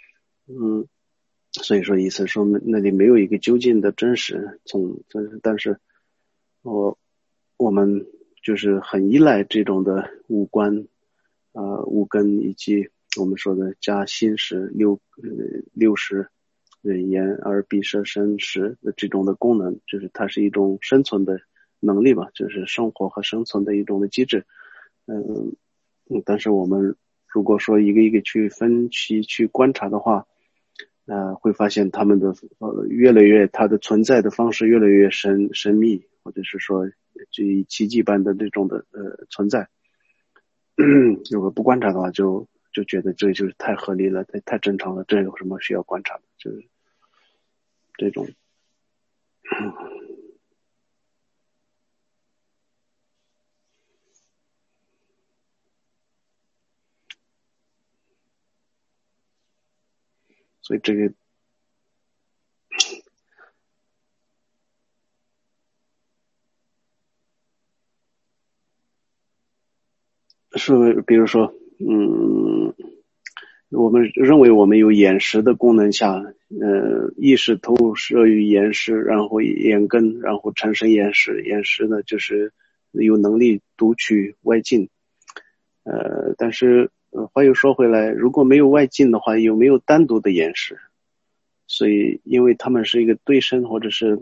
所以说意思说那里没有一个究竟的真实，但是我们就是很依赖这种的五官五根以及我们说的加心识六识眼耳鼻舌身识的这种的功能，就是它是一种生存的能力吧，就是生活和生存的一种的机制。但是我们如果说一个一个去分析去观察的话，会发现他们的越来越它的存在的方式越来越神秘，或者是说就以奇迹般的这种的存在。如果不观察的话就觉得这就是太合理了，太正常了，这有什么需要观察的，就是这种。所以这个是比如说我们认为我们有眼识的功能下，意识投射于眼识，然后眼根，然后产生眼识，眼识呢就是有能力读取外境。但是话又说回来，如果没有外境的话，有没有单独的眼识？所以因为他们是一个对称或者是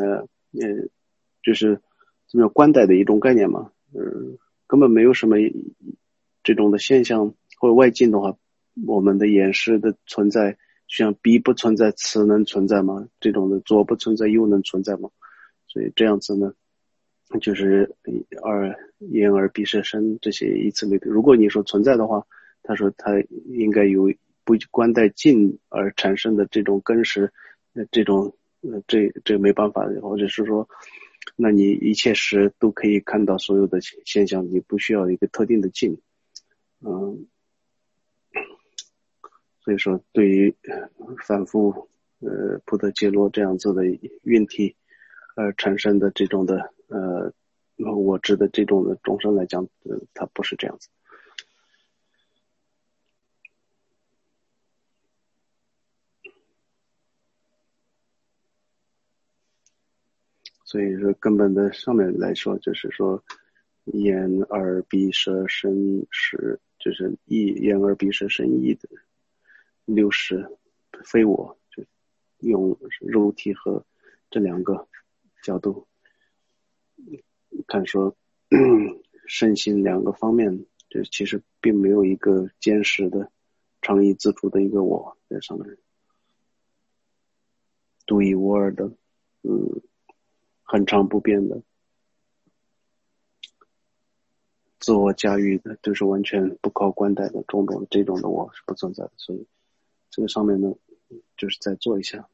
就是怎么样观待的一种概念嘛，根本没有什么这种的现象或者外境的话，我们的眼识的存在，像鼻不存在，此能存在吗？这种的左不存在，右能存在吗？所以这样子呢，就是眼耳鼻舌身这些以此类推。如果你说存在的话，他说他应该有不观待境而产生的这种根识，这种这没办法的，或者是说，那你一切时都可以看到所有的现象，你不需要一个特定的境。所以说对于反复普特杰罗这样子的运体而产生的这种的我知的这种的众生来讲，它不是这样子。所以说根本的上面来说，就是说眼耳鼻舌身识，就是眼耳鼻舌身意的六识，非我，就用肉体和这两个角度看说身心两个方面，就其实并没有一个坚实的常意自主的一个我在上面，独一无二的恒常不变的自我驾驭的，就是完全不靠观待的种种这种的我是不存在的。所以这个上面呢就是再做一下。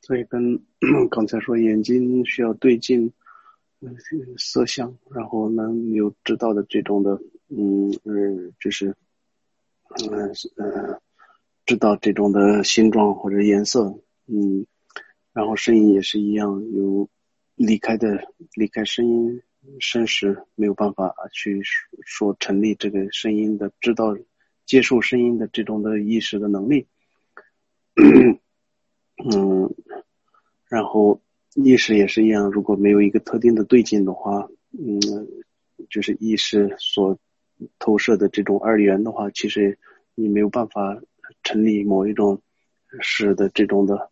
所以跟刚才说眼睛需要对镜色相，然后能有知道的这种的就是知道这种的形状或者颜色，然后声音也是一样，有离开声音声时没有办法去说成立这个声音的知道接受声音的这种的意识的能力。然后意识也是一样，如果没有一个特定的对境的话，就是意识所投射的这种二元的话，其实你没有办法成立某一种事的这种的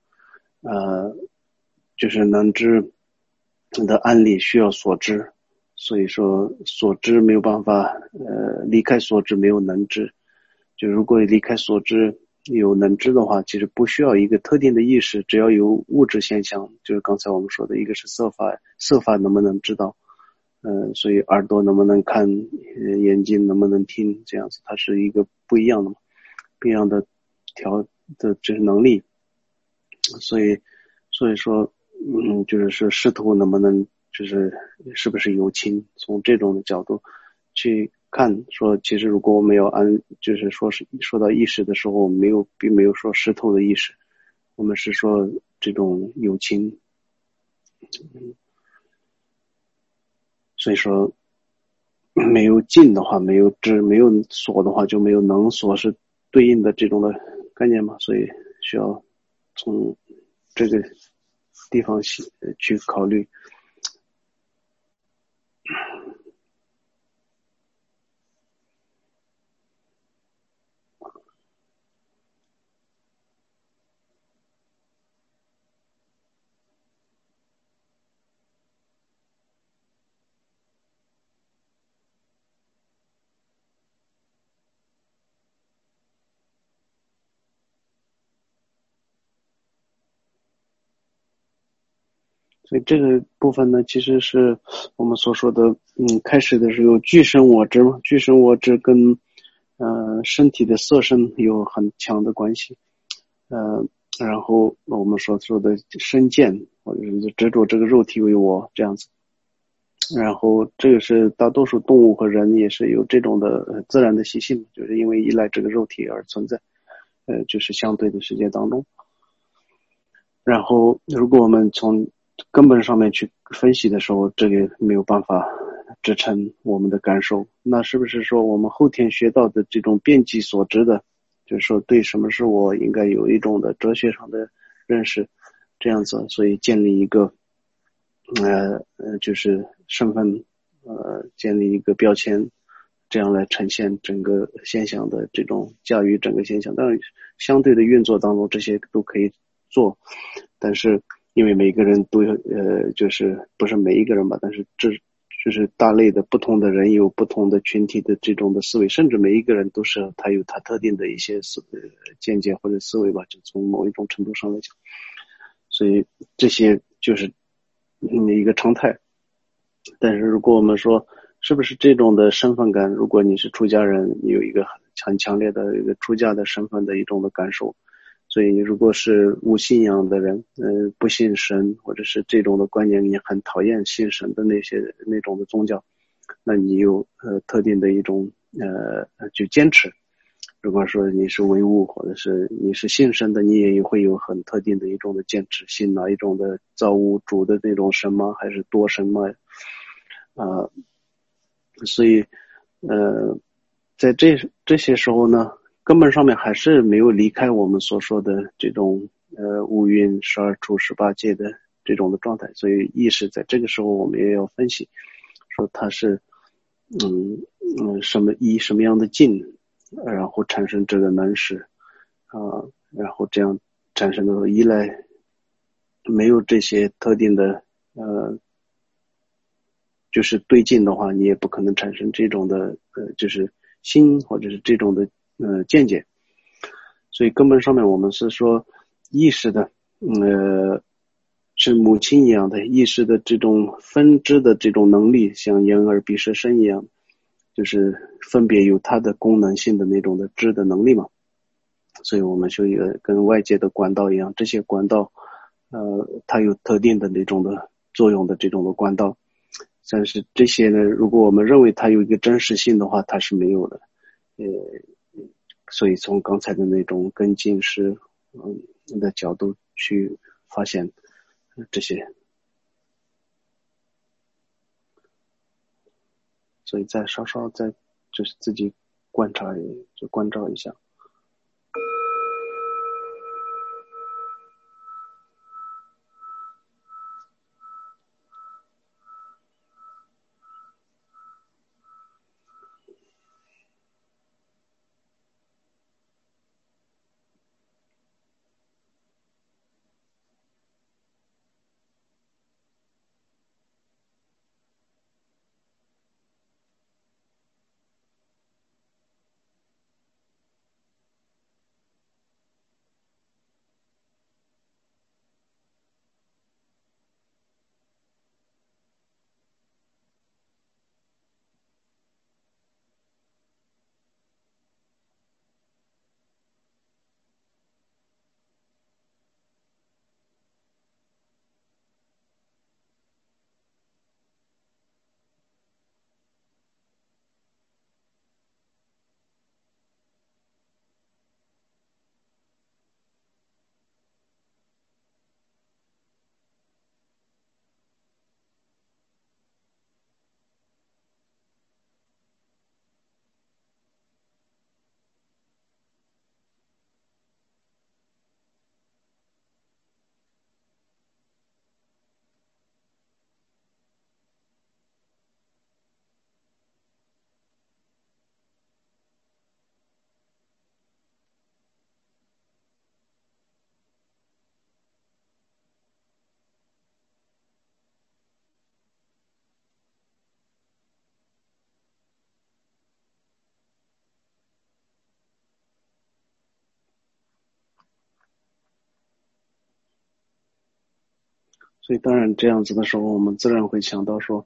就是能知的案例需要所知，所以说所知没有办法离开所知没有能知，就如果离开所知有能知的话，其实不需要一个特定的意识，只要有物质现象，就是刚才我们说的一个是色法能不能知道，所以耳朵能不能看，眼睛能不能听，这样子它是一个不一样的这是能力，所以说就是说师徒能不能是不是有情，从这种的角度去看，说其实如果我们要就是说到意识的时候，我们并没有说石头的意识，我们是说这种有情，所以说没有境的话，没有知，没有所的话，就没有能所是对应的这种的概念嘛，所以需要从这个地方去考虑。所以这个部分呢，其实是我们所说的，开始的时候具身我知嘛，具身我知跟身体的色身有很强的关系，然后我们所说的身见或者是执着这个肉体为我这样子，然后这个是大多数动物和人也是有这种的自然的习性，就是因为依赖这个肉体而存在，就是相对的世界当中。然后如果我们从根本上面去分析的时候，这个没有办法支撑我们的感受，那是不是说我们后天学到的这种遍计所知的，就是说对什么是我应该有一种的哲学上的认识，这样子，所以建立一个就是身份建立一个标签，这样来呈现整个现象的这种驾驭整个现象。当然相对的运作当中这些都可以做，但是因为每个人都有就是不是每一个人吧，但是就是大类的不同的人有不同的群体的这种的思维，甚至每一个人都是他有他特定的一些见解或者思维吧，就从某一种程度上来讲，所以这些就是一个常态。但是如果我们说是不是这种的身份感，如果你是出家人，你有一个很强烈的一个出家的身份的一种的感受，所以如果是无信仰的人，不信神，或者是这种的观念，你很讨厌信神的那种的宗教，那你有特定的一种就坚持。如果说你是唯物，或者是你是信神的，你也会有很特定的一种的坚持，信哪一种的造物主的那种神吗？还是多神吗？所以在这些时候呢，根本上面还是没有离开我们所说的这种五蕴12处18界的这种的状态，所以意识在这个时候我们也要分析，说它是什么样的境，然后产生这个能识然后这样产生的依赖，没有这些特定的就是对境的话，你也不可能产生这种的就是心或者是这种的见解。所以根本上面我们是说意识的是母亲一样的意识的这种分支的这种能力，像眼耳鼻舌身一样，就是分别有它的功能性的那种的知的能力嘛。所以我们就一个跟外界的管道一样，这些管道它有特定的那种的作用的这种的管道。但是这些呢，如果我们认为它有一个真实性的话，它是没有的。所以从刚才的那种跟进式的角度去发现这些，所以再稍稍再就是自己观察就关照一下。所以当然这样子的时候，我们自然会想到说，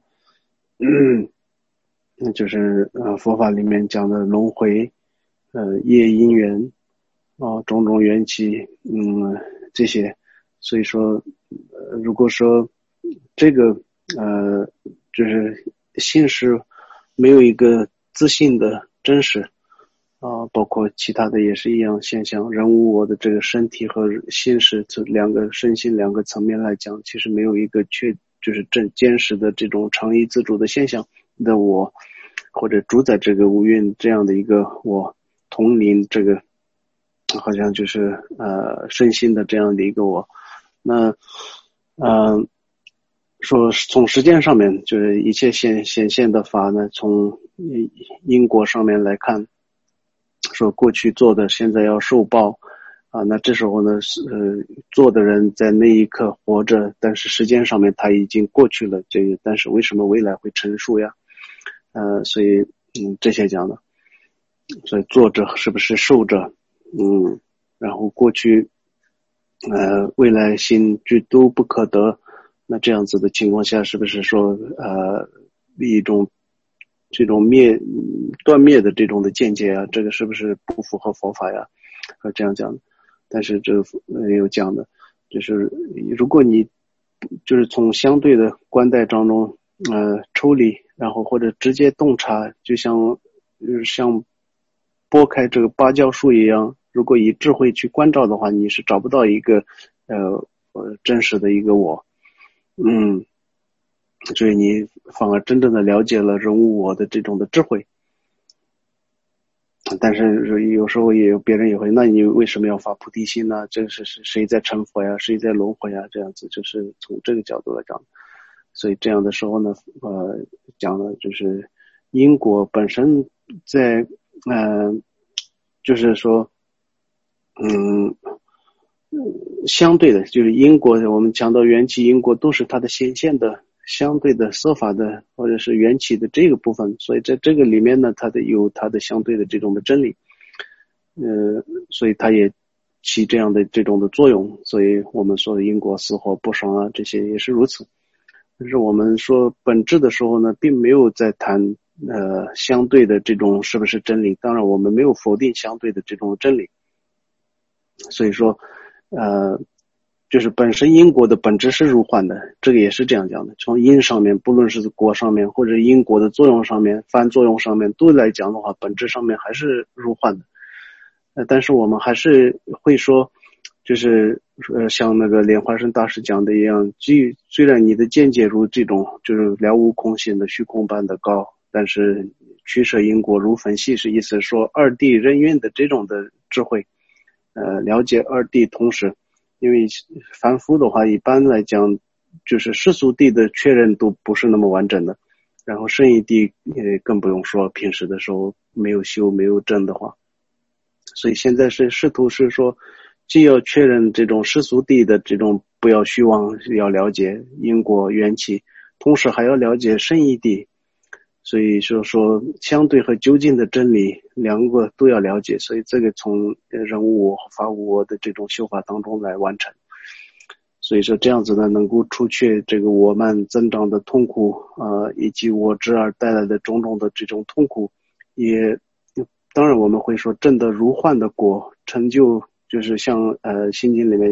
就是佛法里面讲的轮回，业因缘，种种缘起，这些。所以说，如果说这个就是性是没有一个自信的真实包括其他的也是一样现象，人无我的这个身体和心识这两个身心两个层面来讲，其实没有一个就是坚实的这种常依自主的现象的我，或者主宰这个五蕴这样的一个我，统领这个好像就是身心的这样的一个我。那说从时间上面，就是一切显现的法呢，从因果上面来看，说过去做的现在要受报那这时候呢做的人在那一刻活着，但是时间上面他已经过去了，这个但是为什么未来会成熟呀？所以这些讲的，所以做着是不是受着然后过去未来心具都不可得，那这样子的情况下，是不是说一种这种断灭的这种的见解啊，这个是不是不符合佛法呀？这样讲的。但是这有讲的，就是如果你就是从相对的观待当中抽离，然后或者直接洞察，就像剥开这个芭蕉树一样，如果以智慧去关照的话，你是找不到一个真实的一个我。所以你反而真正的了解了人无我的这种的智慧。但是有时候也有别人也会，那你为什么要发菩提心呢？这是谁在成佛呀？谁在轮回呀？这样子就是从这个角度来讲。所以这样的时候呢，讲的就是因果本身在就是说相对的，就是因果，我们讲到缘起因果都是它的显现的相对的色法的或者是缘起的这个部分，所以在这个里面呢，它有它的相对的这种的真理，所以它也起这样的这种的作用，所以我们说的因果死活不爽啊，这些也是如此。但是我们说本质的时候呢，并没有在谈相对的这种是不是真理，当然我们没有否定相对的这种真理。所以说就是本身因果的本质是如幻的，这个也是这样讲的。从因上面，不论是果上面或者因果的作用上面、反作用上面都来讲的话，本质上面还是如幻的。但是我们还是会说，就是像那个莲花生大师讲的一样，虽然你的见解如这种就是了无空性的虚空般的高，但是取舍因果如粉细，是意思说二谛任运的这种的智慧，了解二谛同时。因为凡夫的话，一般来讲，就是世俗谛的确认度不是那么完整的，然后圣义谛更不用说，平时的时候没有修没有证的话，所以现在是试图是说，既要确认这种世俗谛的这种不要虚妄，要了解因果缘起，同时还要了解圣义谛。所以说相对和究竟的真理两个都要了解，所以这个从人无我法无我的这种修法当中来完成。所以说这样子呢，能够除去这个我慢增长的痛苦以及我执而带来的种种的这种痛苦，也当然我们会说证得如幻的果，成就就是像心经里面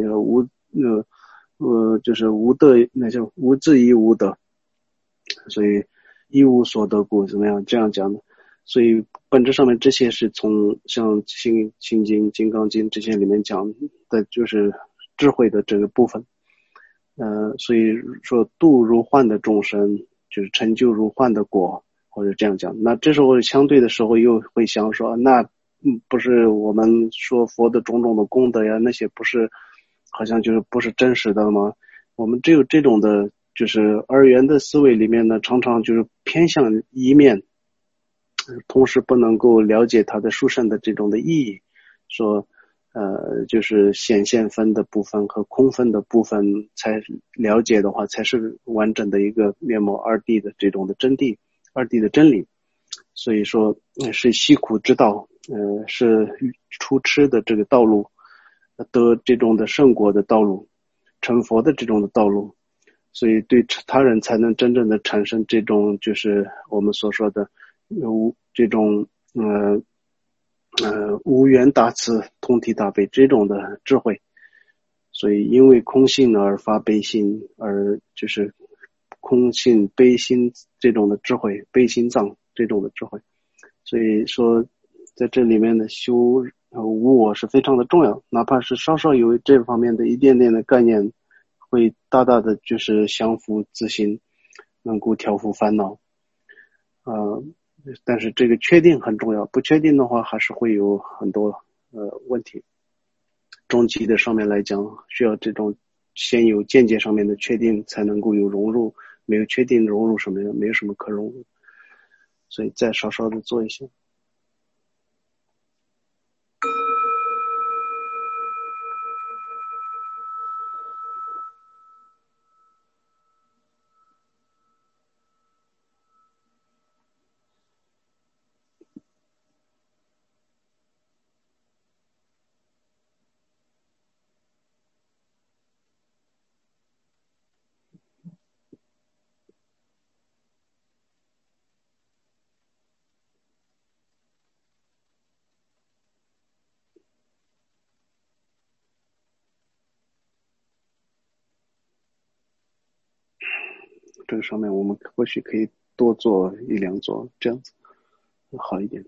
就是无得，那叫无自亦无得，所以一无所得故，怎么样这样讲的？所以本质上面这些是从像心经、金刚经这些里面讲的，就是智慧的这个部分。所以说度如幻的众生，就是成就如幻的果，或者这样讲。那这时候相对的时候又会想说，那不是我们说佛的种种的功德呀，那些不是好像就是不是真实的吗？我们只有这种的就是二元的思维里面呢，常常就是偏向一面，同时不能够了解它的殊胜的这种的意义，说就是显现分的部分和空分的部分才了解的话，才是完整的一个面貌二谛的这种的真谛，二谛的真理。所以说是息苦之道，是出痴的这个道路，得这种的圣果的道路，成佛的这种的道路。所以对他人才能真正的产生这种就是我们所说的这种无缘大慈通体大悲这种的智慧。所以因为空性而发悲心，而就是空性悲心这种的智慧，悲心藏这种的智慧。所以说在这里面的修无我是非常的重要，哪怕是稍稍有这方面的一点点的概念，会大大的就是降伏自心，能够调伏烦恼。但是这个确定很重要，不确定的话还是会有很多问题。终极的上面来讲，需要这种先有见解上面的确定，才能够有融入，没有确定融入什么呀？没有什么可融入，所以再稍稍的做一下。这个上面我们或许可以多做一两做，这样子会好一点。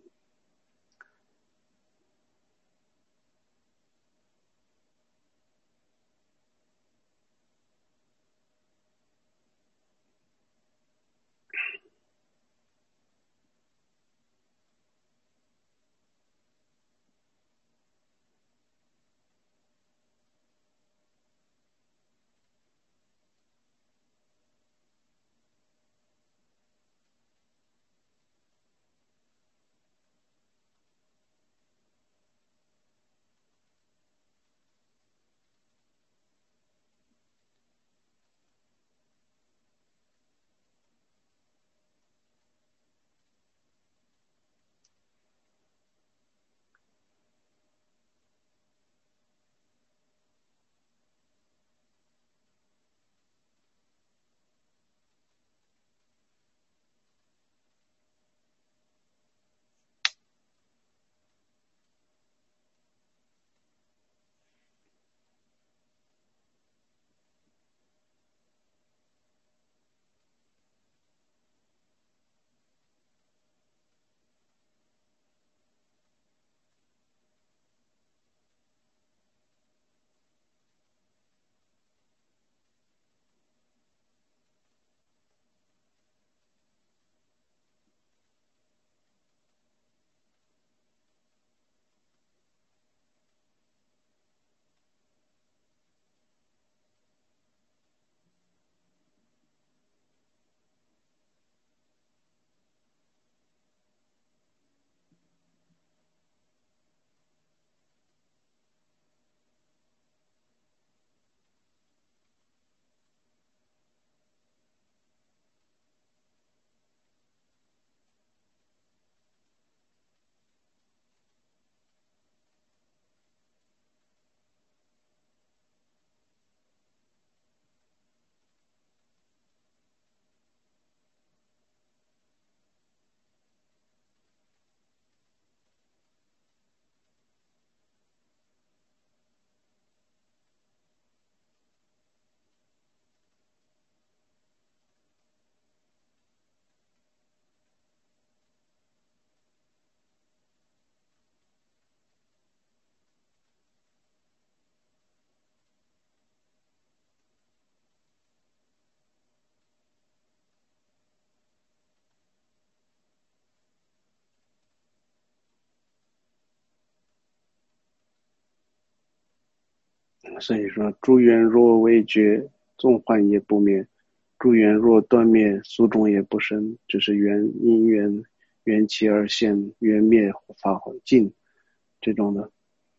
所以说诸缘若未绝，纵幻也不灭；诸缘若断灭，宿中也不生。就是因缘缘起而现，缘灭法尽这种的。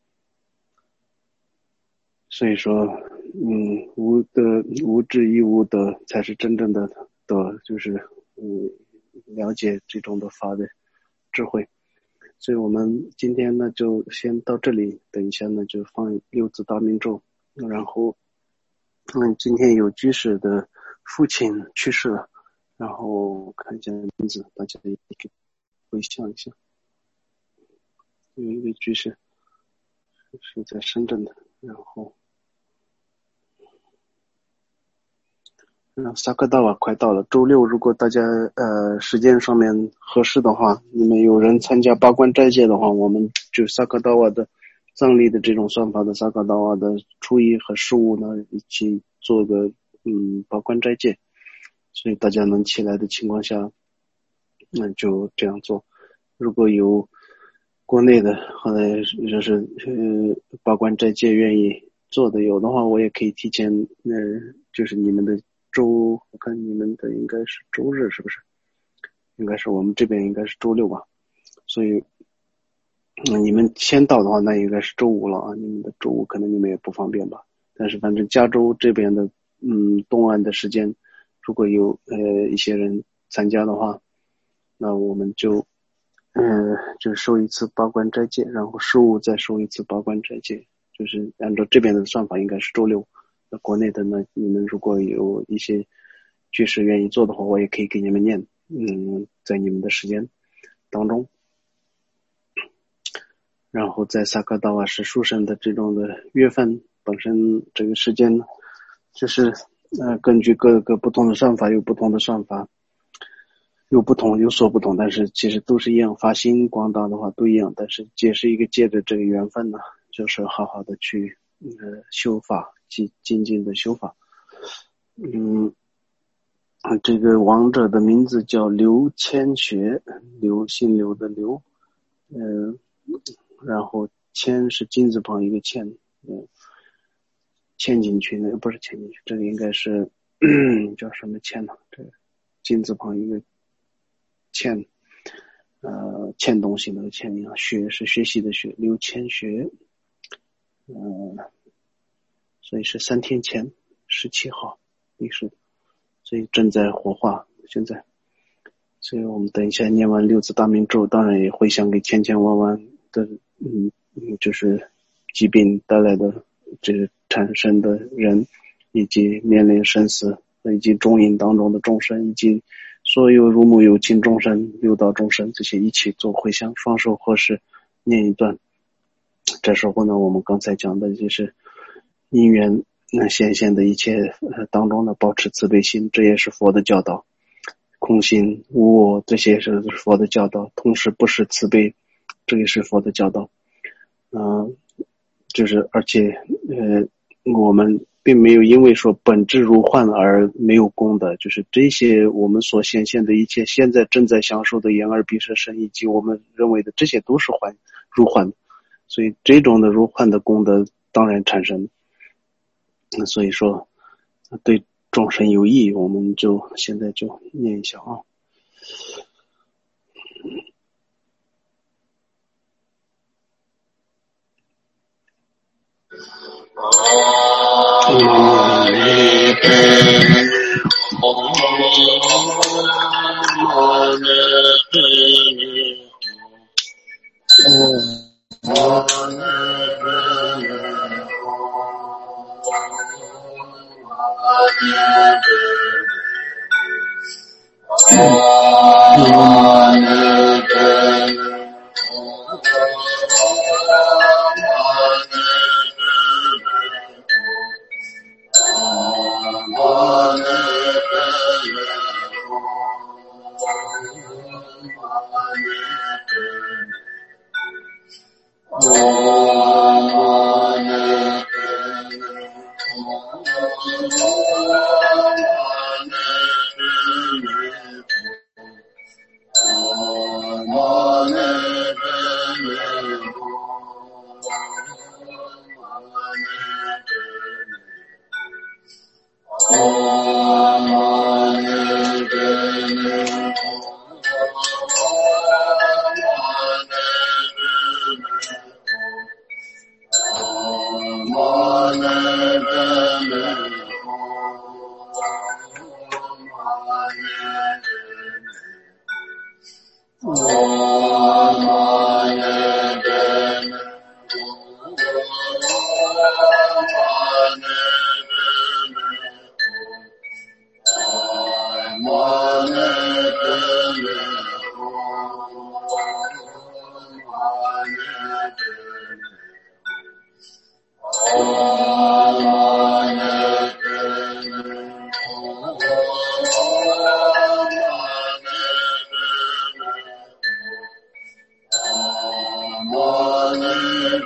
所以说无智亦无得才是真正的得，就是了解这种的法的智慧。所以我们今天呢就先到这里，等一下呢就放六字大明咒。然后今天有居士的父亲去世了，然后看一下名字，大家也可以回想一下。有一位居士是在深圳的，然后萨克达瓦快到了，周六如果大家时间上面合适的话，你们有人参加八关斋戒的话，我们就萨克达瓦的藏历的这种算法的萨克达瓦的初一和15呢一起做个八关斋戒，所以大家能起来的情况下，那就这样做。如果有国内的或者就是八关斋戒愿意做的有的话，我也可以提前就是你们的周，我看你们的应该是周日，是不是？应该是我们这边应该是周六吧，所以你们先到的话，那应该是周五了啊。你们的周五可能你们也不方便吧，但是反正加州这边的东岸的时间，如果有一些人参加的话，那我们就收一次八关斋戒，然后15再收一次八关斋戒，就是按照这边的算法应该是周六。那国内的呢，你们如果有一些居士愿意做的话，我也可以给你们念，在你们的时间当中。然后在萨克达瓦是书生的这种的月份本身这个时间就是根据各个不同的算法有不同的算法，有所不同，但是其实都是一样，发心广大的话都一样，但是借着这个缘分呢，就是好好的去修法，精进的修法。这个王者的名字叫刘谦学，姓刘的刘，然后谦是金字旁一个谦，嵌进去那个不是嵌进去，这个应该是叫什么谦呢？这个金字旁一个欠欠东西那个欠一样，学是学习的学，刘谦学，所以是3天前17号离世，所以正在火化现在。所以我们等一下念完六字大明咒，当然也回向给千千万万的就是疾病带来的这个产生的人，以及面临生死以及中阴当中的众生，以及所有如母有情众生、六道众生，这些一起做回向，双手合十念一段。这时候呢，我们刚才讲的就是因缘显现的一切当中呢，保持慈悲心，这也是佛的教导。空心无我，这些是佛的教导，同时不失慈悲，这也是佛的教导。就是而且我们并没有因为说本质如幻而没有功德，就是这些我们所显现的一切现在正在享受的眼耳鼻舌身，以及我们认为的这些都是如幻，所以这种的如幻的功德当然产生。所以说对众生有益，我们就现在就念一下啊。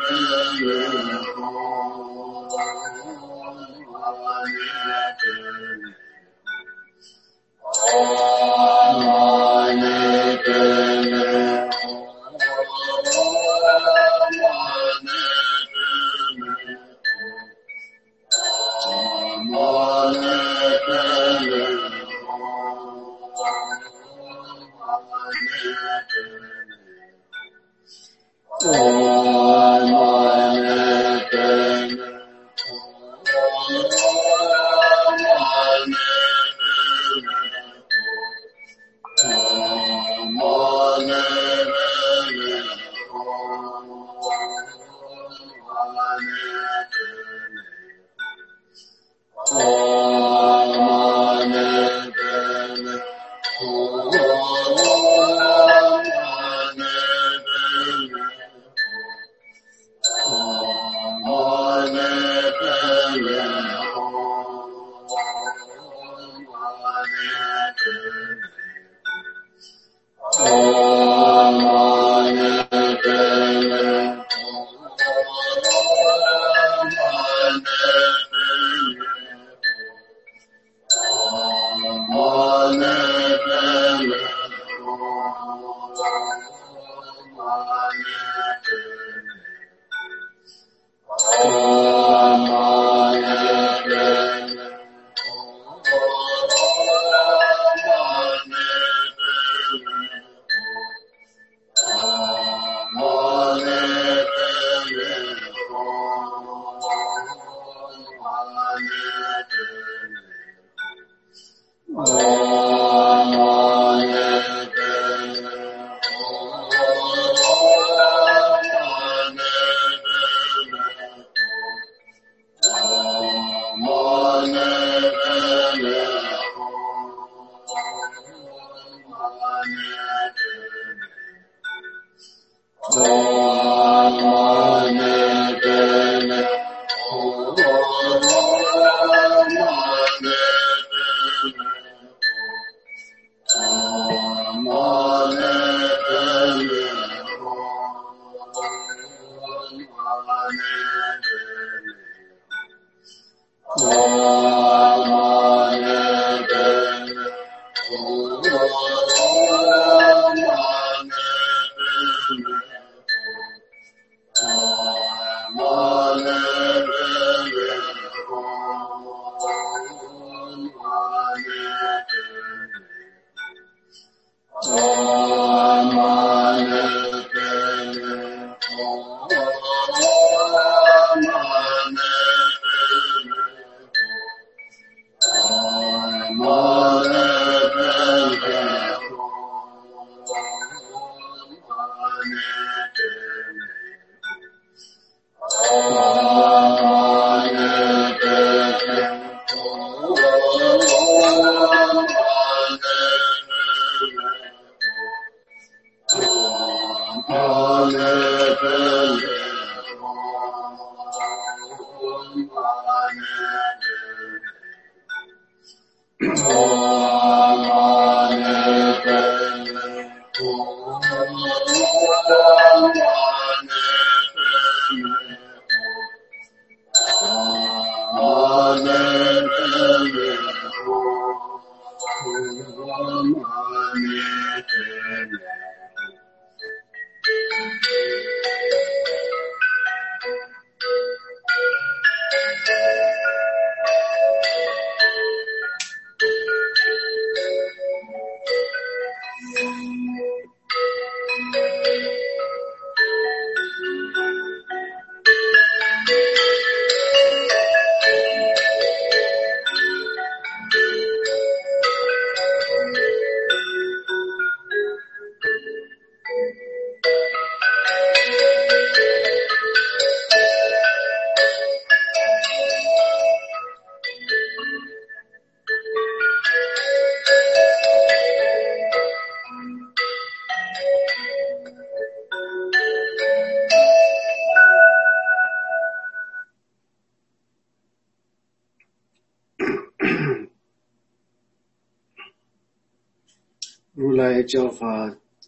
如来教法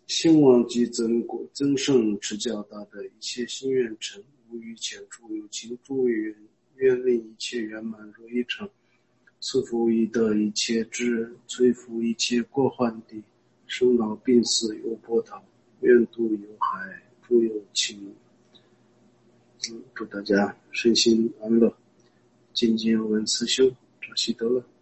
兴旺及增盛持较大的一切心愿成，无余浅处有情诸愿，愿令一切圆满如一成，赐福一得一切智，摧伏一切过患地，生老病死有波涛，愿度有海，诸有情。祝大家身心安乐，精进闻思修，扎西德勒。